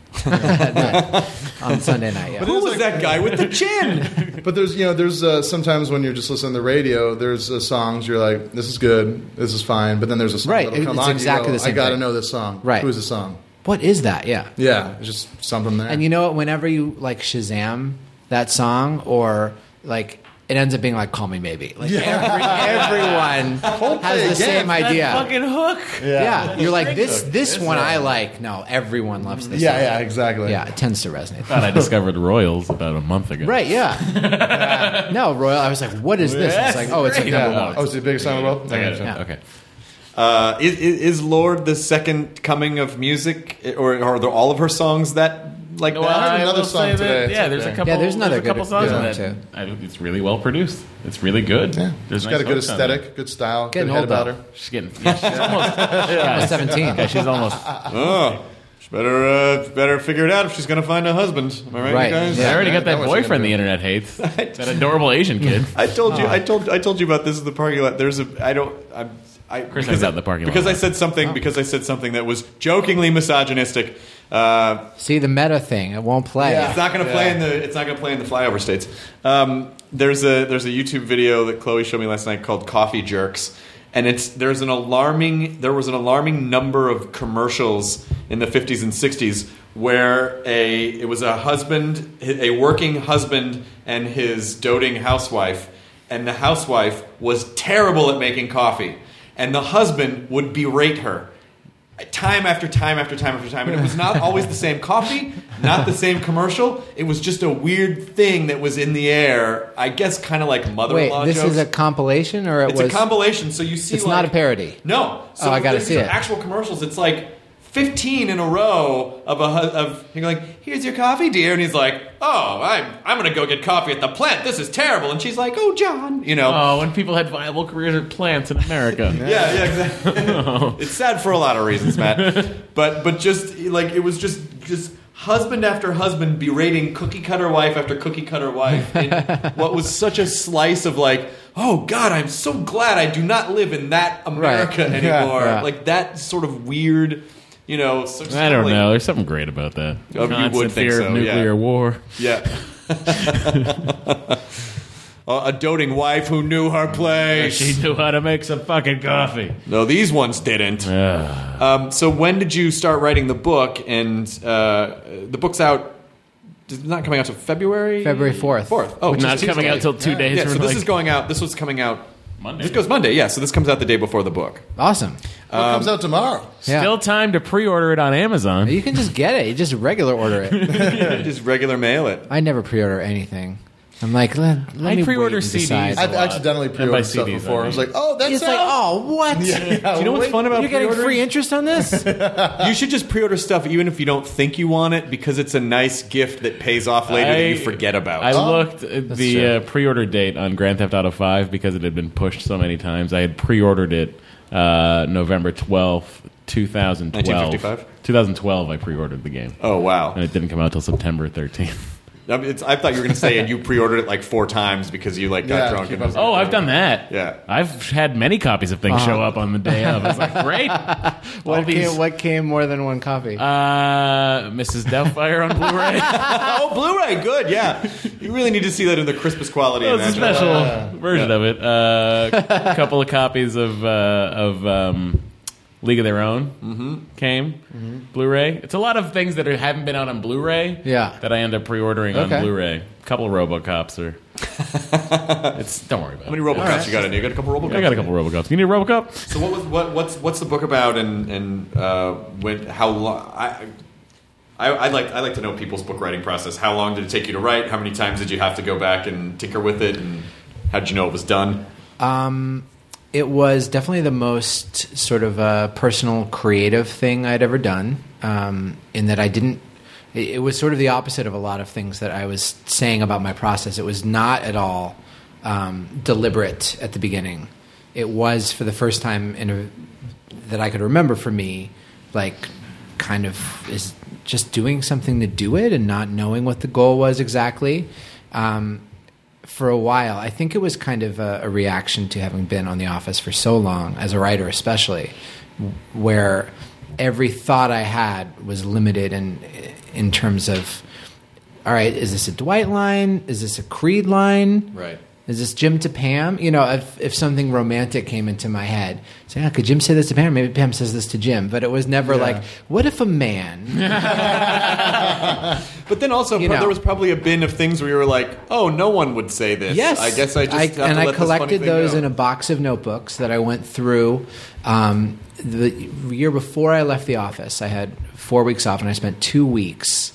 On Sunday night. Yeah. Who was that guy with the chin? But there's sometimes when you're just listening to the radio, there's songs you're like, this is good, this is fine, but then there's a song Right, that'll come it's on, exactly you go, the same I gotta thing. know this song. Right. Who is the song? What is that? Yeah. Yeah, it's just something there. And you know what? Whenever you like Shazam that song, or like it ends up being like "Call Me Maybe," like everyone has the same idea. Fucking hook. Yeah, you're like this one I like. No, everyone loves this. song. yeah, exactly. Yeah, it tends to resonate. Thought I discovered Royals about a month ago. Right? Yeah. No, Royal. I was like, what is this? It's like, oh, it's like number one. Oh, it's the biggest song in the world? I got it. Okay. Okay. Is Lord the second coming of music, or are there all of her songs that like Well, that? heard I another will song say today. that, It's yeah, there's okay. a couple. Yeah, there's another a couple good songs one, in too. it's really well produced. It's really good. Yeah. There's She's nice got a good hooks on there. aesthetic, good style, Getting good head old, about though. her. She's getting. Yeah, she's almost. Almost 17. Yeah, she's almost. Oh, she better figure it out if she's going to find a husband. Am I right, Right. you guys? Yeah. I already got that that wasn't boyfriend gonna the internet hates. That adorable Asian kid. I told you. I told you about this in the parking lot. There's a. I don't. Chris hangs out in the parking lot. because I said something. Because I said something that was jokingly misogynistic. See the meta thing; it won't play. It's not going to play in the. It's not going to play in the flyover states. There's a YouTube video that Chloe showed me last night called "Coffee Jerks," and there was an alarming number of commercials in the 50s and 60s where it was a working husband and his doting housewife, and the housewife was terrible at making coffee, and the husband would berate her. Time after time after time after time. And it was not always the same coffee, not the same commercial. It was just a weird thing that was in the air. I guess kind of like mother-in-law Wait, this jokes. is a compilation, or It's a compilation, so you see It's like, not a parody. No. So I gotta these see are it. actual commercials. It's like 15 in a row of you're like, here's your coffee, dear. And he's like, oh, I'm going to go get coffee at the plant. This is terrible. And she's like, oh, John. Oh, when people had viable careers at plants in America. Yeah, exactly. It's sad for a lot of reasons, Matt. But just like it was just husband after husband berating cookie cutter wife after cookie cutter wife in what was such a slice of like, oh God, I'm so glad I do not live in that America Right. anymore. Yeah. Like that sort of weird, so I don't know. There's something great about that. Oh, you Constant would think fear so, of nuclear yeah. war. Yeah. A doting wife who knew her place. She knew how to make some fucking coffee. No, these ones didn't. So when did you start writing the book? And the book's out. It's not coming out until February. February 4th. 4th. Oh, Not just coming Tuesday. out till 2 days. Yeah. from So this like is going out. This was coming out Monday. This goes Monday. Yeah. So this comes out the day before the book. Awesome. It comes out tomorrow. Yeah. Still time to pre-order it on Amazon. You can just get it. You just regular order it. Just regular mail it. I never pre-order anything. I'm like, let me pre-order wait and CDs. decide. I've accidentally by pre-ordered stuff CDs, before. I I was mean. like, oh, that's It's like, oh, what? Do you know what's fun about You're getting pre-ordering? free interest on this? You should just pre-order stuff even if you don't think you want it because it's a nice gift that pays off later that you forget about. I looked at That's the true. pre-order date on Grand Theft Auto 5 because it had been pushed so many times. I had pre-ordered it November 12th, 2012. 1955? 2012, I pre-ordered the game. Oh, wow. And it didn't come out till September 13th. I thought you were going to say, and you pre-ordered it like 4 times because you like got Yeah, drunk. keep And up. Oh, I've done that. Yeah. I've had many copies of things show up on the day of. I was like, great. What came more than one copy? Mrs. Doubtfire on Blu-ray. Oh, Blu-ray, good, yeah. You really need to see that in the crispest quality. Well, it's a imaginable. special version of it. A couple of copies of League of Their Own came. Blu-ray. It's a lot of things that haven't been out on Blu-ray Yeah. that I end up pre-ordering on Okay. Blu-ray. A couple of RoboCops are... Don't worry about How many it. RoboCops you got in? You got a couple RoboCops? I got a couple of RoboCops. You need a RoboCop? So what's the book about and when how long? I'd like to know people's book writing process. How long did it take you to write? How many times did you have to go back and tinker with it? And how did you know it was done? It was definitely the most sort of personal, creative thing I'd ever done. In that I didn't. It was sort of the opposite of a lot of things that I was saying about my process. It was not at all deliberate at the beginning. it was for the first time that I could remember for me, like kind of is just doing something to do it and not knowing what the goal was exactly. For a while, I think it was kind of a reaction to having been on The Office for so long, as a writer especially, where every thought I had was limited in terms of, all right, is this a Dwight line? Is this a Creed line? Right. Is this Jim to Pam? If something romantic came into my head, say, could Jim say this to Pam? Maybe Pam says this to Jim. But it was never like, what if a man? But then also, there was probably a bin of things where you were like, oh, no one would say this. Yes. I guess I just have to let I this collected funny thing those go. in a box of notebooks that I went through. The year before I left the office, I had 4 weeks off, and I spent 2 weeks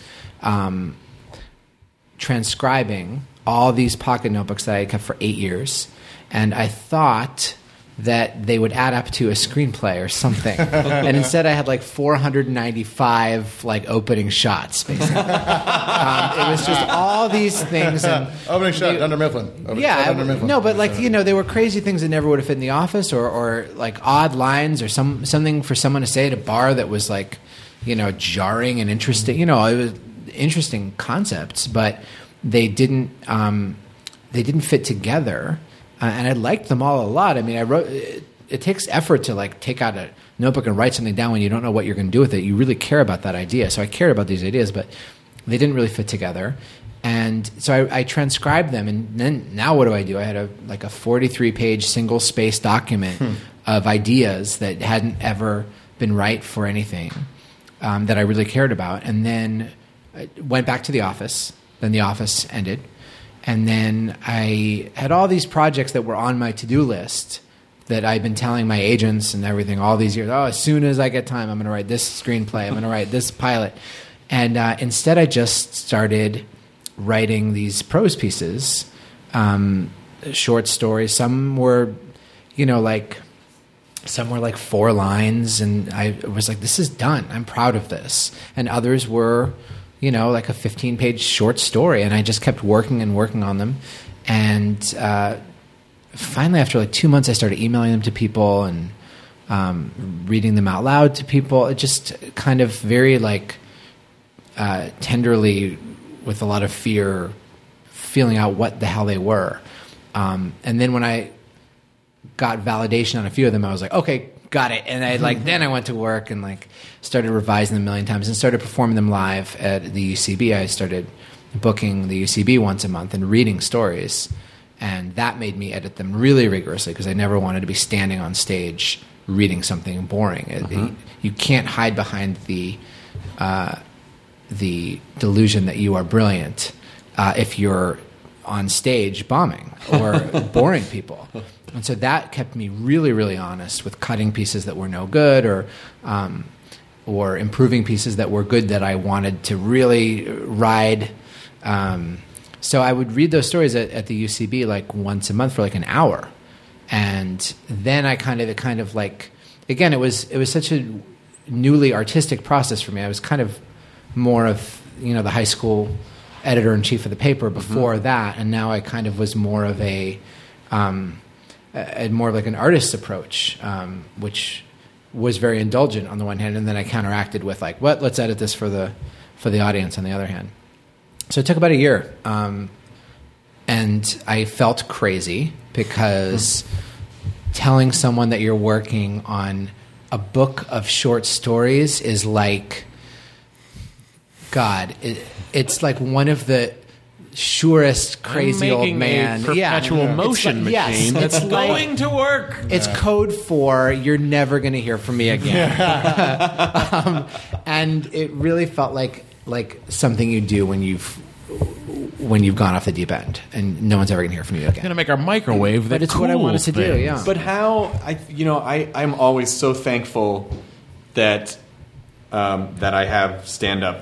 transcribing all these pocket notebooks that I had kept for 8 years, and I thought that they would add up to a screenplay or something. And instead I had like 495 like opening shots, basically. It was just all these things. And Opening shot, Dunder Mifflin. Dunder Mifflin. No, but like, they were crazy things that never would have fit in the office, or like odd lines, or something for someone to say at a bar that was like, jarring and interesting. It was interesting concepts, but they didn't fit together. And I liked them all a lot. I mean, I wrote. It takes effort to like take out a notebook and write something down when you don't know what you're going to do with it. You really care about that idea. So I cared about these ideas, but they didn't really fit together. And so I transcribed them. And then now what do? I had a 43-page single-space document of ideas that hadn't ever been right for anything that I really cared about. And then I went back to the office. Then the office ended. And then I had all these projects that were on my to-do list that I'd been telling my agents and everything all these years. Oh, as soon as I get time, I'm going to write this screenplay. I'm going to write this pilot. And instead, I just started writing these prose pieces, short stories. Some were, some were like 4 lines. And I was like, this is done. I'm proud of this. And others were, like a 15-page short story. And I just kept working and working on them. And finally, after like 2 months, I started emailing them to people and reading them out loud to people. It just kind of very tenderly, with a lot of fear, feeling out what the hell they were. And then when I got validation on a few of them, I was like, okay, got it. And then I went to work and started revising them a million times and started performing them live at the UCB. I started booking the UCB once a month and reading stories. And that made me edit them really rigorously because I never wanted to be standing on stage reading something boring. You can't hide behind the delusion that you are brilliant if you're on stage bombing or boring people. And so that kept me really, really honest with cutting pieces that were no good or improving pieces that were good that I wanted to really ride. So I would read those stories at the UCB once a month for an hour. And then it was such a newly artistic process for me. I was kind of more of, the high school editor-in-chief of the paper before that. And now I kind of was more of more of an artist's approach, which was very indulgent on the one hand. And then I counteracted with let's edit this for the audience on the other hand. So it took about a year. And I felt crazy because telling someone that you're working on a book of short stories is it's like one of the surest crazy old man. Perpetual motion machine. Yes, it's going to work. It's code for you're never going to hear from me again. And it really felt like something you do when you've gone off the deep end and no one's ever going to hear from you again. We're going to make our microwave. But it's what I wanted to do. Yeah. But how I'm always so thankful that I have stand up.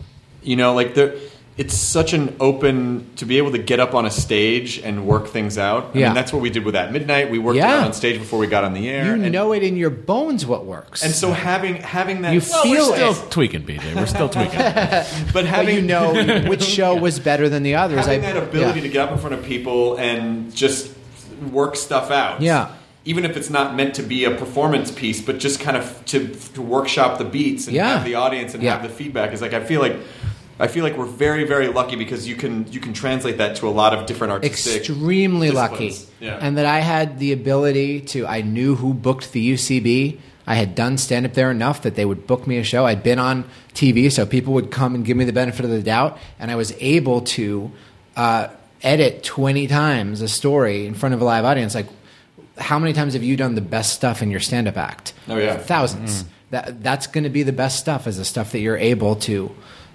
It's such an open to be able to get up on a stage and work things out. I mean, that's what we did with At Midnight. We worked it out on stage before we got on the air. You know it in your bones what works. And so having that, you feel we're still tweaking, BJ. We're still tweaking. But having which show was better than the others. Having that ability to get up in front of people and just work stuff out. Yeah. even if it's not meant to be a performance piece, but just kind of to workshop the beats and have the audience and have the feedback. Is like I feel like we're very, very lucky because you can translate that to a lot of different artistic extremely disciplines. lucky, and that I had the ability to. I knew who booked the UCB. I had done stand up there enough that they would book me a show. I'd been on TV, so people would come and give me the benefit of the doubt, and I was able to edit 20 times a story in front of a live audience. Like, how many times have you done the best stuff in your stand up act? Oh yeah, thousands. That's going to be the best stuff, is the stuff that you're able to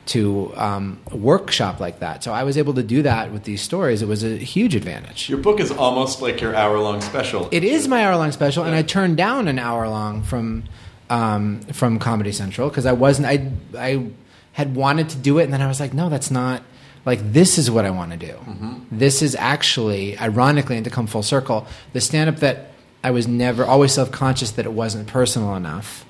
workshop like that. So I was able to do that with these stories. It was a huge advantage. Your book is almost like your hour-long special. It is my hour-long special, and I turned down an hour-long from Comedy Central because I had wanted to do it, and then I was like, no, that's not. Like, this is what I want to do. Mm-hmm. This is actually, ironically, and to come full circle, the stand-up that I was never, always self-conscious that it wasn't personal enough.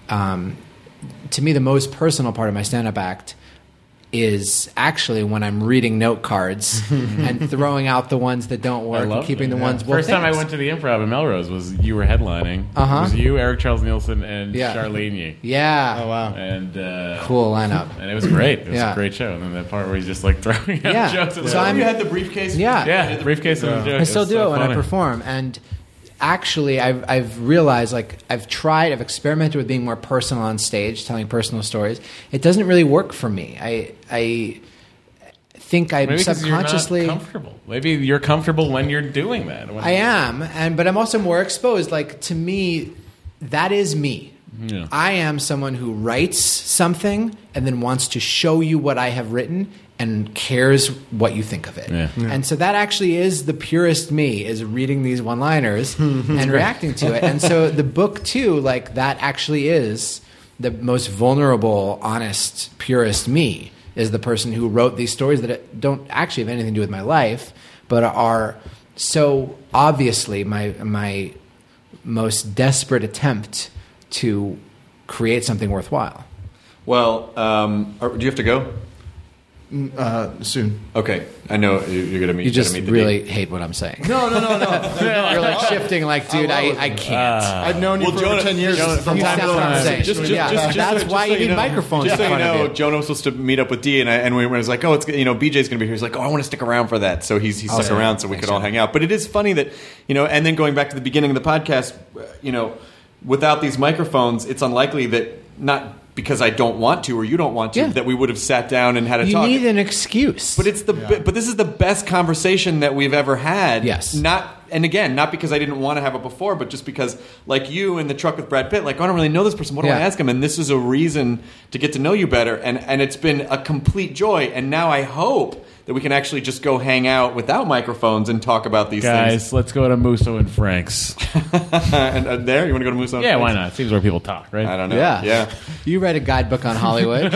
To me, the most personal part of my stand-up act is actually when I'm reading note cards and throwing out the ones that don't work and keeping the ones. Well, First time I went to the Improv in Melrose was you were headlining. It was you, Eric Charles Nielsen, and Charlene Yee. Yeah. Oh wow. And cool lineup. And it was great. It was a great show. And then that part where he's just like throwing out jokes. So you had the briefcase. Yeah, briefcase and the joke. I still do it when funny. I perform, and actually, I've realized, like, I've experimented with being more personal on stage, telling personal stories. It doesn't really work for me. I think I'm Maybe subconsciously you're not comfortable. Maybe you're comfortable when you're doing that. I am, but I'm also more exposed. Like, to me, that is me. Yeah. I am someone who writes something and then wants to show you what I have written and cares what you think of it. Yeah. Yeah. And so that actually is the purest me, is reading these one-liners and reacting to it. And so the book, too, like, that actually is the most vulnerable, honest, purest me, is the person who wrote these stories that don't actually have anything to do with my life, but are so obviously my most desperate attempt to create something worthwhile. Well, do you have to go? Soon. Okay, I know you're going to meet. You just the really date. hate what I'm saying. No. You're like shifting, like, dude, I can't. I've known you for over 10 years. You sound what I'm saying. That's why you need microphones Just in so you front know, of you. Jonah was supposed to meet up with Dee, and we was like, oh, it's BJ's going to be here. He's like, oh, I want to stick around for that. So he stuck around so we could all hang out. But it is funny that, and then going back to the beginning of the podcast, without these microphones, it's unlikely that, not because I don't want to or you don't want to, that we would have sat down and had a talk. You need an excuse. But but this is the best conversation that we've ever had. Yes. Not because I didn't want to have it before, but just because, like you in the truck with Brad Pitt, like, I don't really know this person. What do I ask him? And this is a reason to get to know you better. And it's been a complete joy. And now I hope that we can actually just go hang out without microphones and talk about these Guys, things. let's go to Musso and Frank's. And there? You want to go to Musso? Yeah, why not? It seems where people talk, right? I don't know. Yeah. You read a guidebook on Hollywood.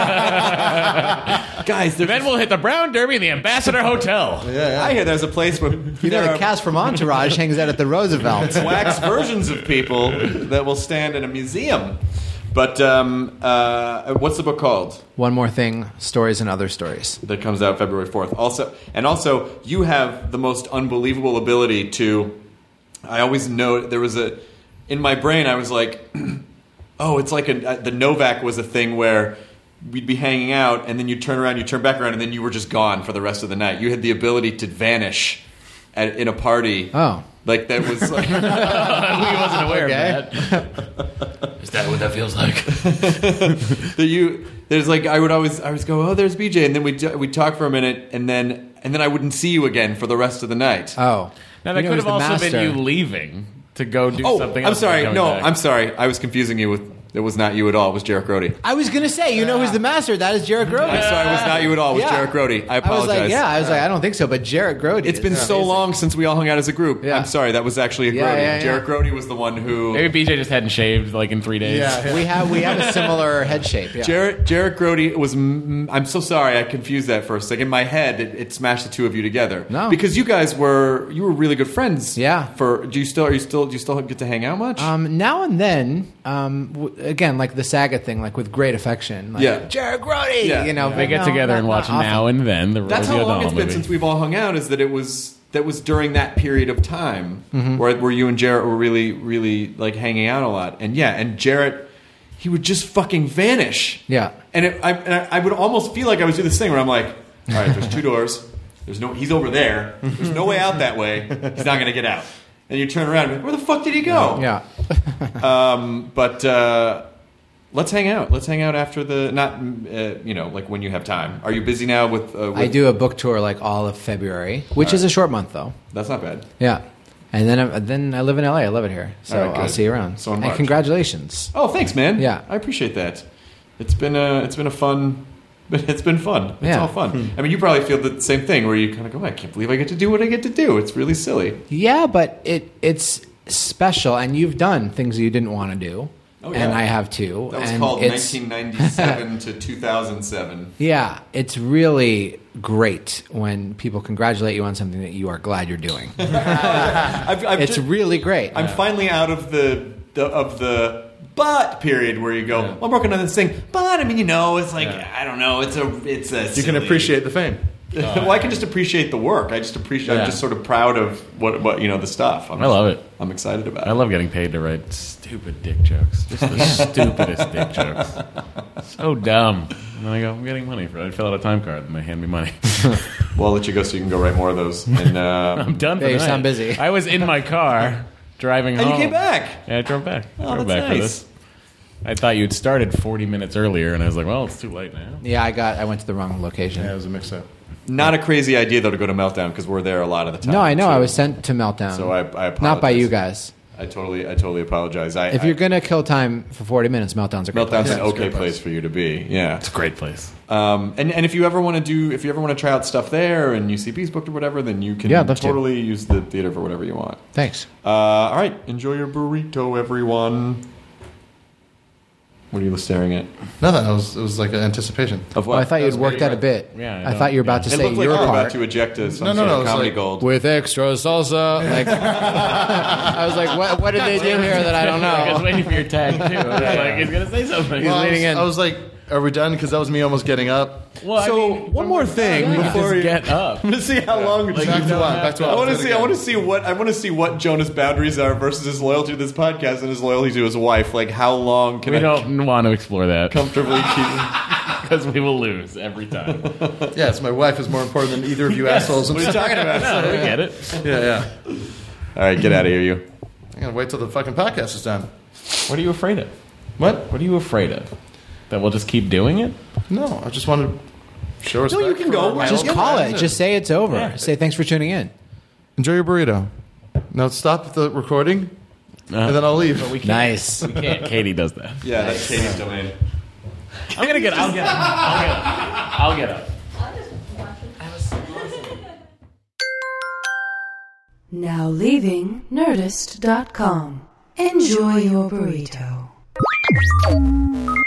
Guys, Then we'll hit the Brown Derby and the Ambassador Hotel. I hear there's a place where The cast from Entourage hangs out at the Roosevelt. wax versions of people that will stand in a museum. But what's the book called? One More Thing, Stories and Other Stories. That comes out February 4th. Also, you have the most unbelievable ability to. I always know there was in my brain. I was like, oh, it's like the Novak was a thing where we'd be hanging out, and then you turn around, you turn back around, and then you were just gone for the rest of the night. You had the ability to vanish in a party. Oh. Like, that was like... He wasn't aware of that. Is that what that feels like? I would always go, oh, there's BJ, and then we'd talk for a minute, and then I wouldn't see you again for the rest of the night. Oh. Now, that could have also been you leaving to go do something else. I'm sorry. and No, coming back. I'm sorry. I was confusing you with... It was not you at all. It was Jarek Grody. I was going to say, who's the master? That is Jarek Grody. I'm sorry. It was not you at all. It was Jarek Grody. I apologize. I was like, I don't think so, but Jarek Grody. It's been so long since we all hung out as a group. Yeah. I'm sorry. That was actually a Grody. Yeah. Jarek Grody was the one who... Maybe BJ just hadn't shaved like in 3 days. Yeah. We have a similar head shape. Yeah. Jarek Grody was... I'm so sorry. I confused that for a second. In my head, it smashed the two of you together. No. Because you guys were really good friends. Yeah. Do you still get to hang out much? Now and then, again, like the Saga thing, like with great affection. Like, Yeah. Jarek Grody. Yeah. They They get together and watch Now and Then, the That's Rosie how long O'Donnell it's been movie. since we've all hung out, is that it was during that period of time where you and Jarrett were really, really like hanging out a lot. And Jarrett, he would just fucking vanish. Yeah. And I would almost feel like I was doing this thing where I'm like, all right, there's 2 doors. He's over there. There's no way out that way. He's not going to get out. And you turn around and be like, where the fuck did he go? Yeah. But let's hang out. Let's hang out after like when you have time. Are you busy now with I do a book tour like all of February, which is a short month though. That's not bad. Yeah. And then I live in LA. I love it here. So All right, I'll see you around. So in and March. congratulations. Oh, thanks, man. Yeah. I appreciate that. It's been a fun. It's been fun. It's Yeah. all fun. I mean, you probably feel the same thing where you kind of go, I can't believe I get to do what I get to do. It's really silly. Yeah, but it's special, and you've done things you didn't want to do. Oh, yeah. And I have too. That was and called it's, 1997 to 2007. Yeah, it's really great when people congratulate you on something that you are glad you're doing. It's really great. I'm finally out of the but period where you go, well, I'm working on this thing, but I mean, it's like I don't know, it's a You can appreciate the fame. Well, I can just appreciate the work. I'm just sort of proud of what the stuff. I love it. I'm excited about I it. love getting paid to write stupid dick jokes. Just the stupidest dick jokes. So dumb. And then I go, I'm getting money for it. I fill out a time card and they hand me money. Well, I'll let you go so you can go write more of those. And I'm done for Yeah, the you night. sound busy. I was in my car driving home. you came back. Yeah, I drove back. Oh, drove that's back for nice. this. I thought you'd started 40 minutes earlier, and I was like, well, it's too late now. Yeah, I went to the wrong location. Yeah, it was a mix-up. Not a crazy idea though to go to Meltdown because we're there a lot of the time. No, I know. So- I was sent to Meltdown. So I apologize. Not by you guys. I totally apologize. If you're going to kill time for 40 minutes, Meltdown's a great Meltdown's place. an okay place for you to be. Yeah. It's a great place. And if you ever want to try out stuff there and UCB's booked or whatever, then you can Yeah, I'd love to. totally use the theater for whatever you want. Thanks. All right, enjoy your burrito, everyone. What are you staring at? Nothing. It was like an anticipation. Of what? Well, I thought you'd was worked out a great. bit. Yeah, I I know. thought you were about to It say looked like your you were about part. to eject some No, sort of it was comedy like- gold. With extra salsa. Like, I was like, what did they do here that I don't I was know? waiting for your tag, too. I was like, he's going to say something. Well, leaning in. I was like, are we done? Because that was me almost getting up. Well, So, one more thing before just get up. I'm gonna see how long. Back to what? Back to what? I want to Say it see. I again. want to see what Jonah's boundaries are versus his loyalty to this podcast and his loyalty to his wife. Like, how long can We I don't want to explore that comfortably keep? because we will lose every time. Yes, my wife is more important than either of you assholes. What are you talking about? No, we get it. Yeah. All right, get out of here, you. I'm gonna wait till the fucking podcast is done. What are you afraid of? What? What are you afraid of? That we'll just keep doing it? No, I just wanted to show respect. you can for go. my Just old call friend it. and Just say it's over. Yeah. Say thanks for tuning in. enjoy your burrito. Now stop the recording, and then I'll leave. We can't. Nice. We can't. Katie does that. Yeah, that's Katie's domain. I'll get up. I'll get up. Now leaving Nerdist.com. Enjoy your burrito.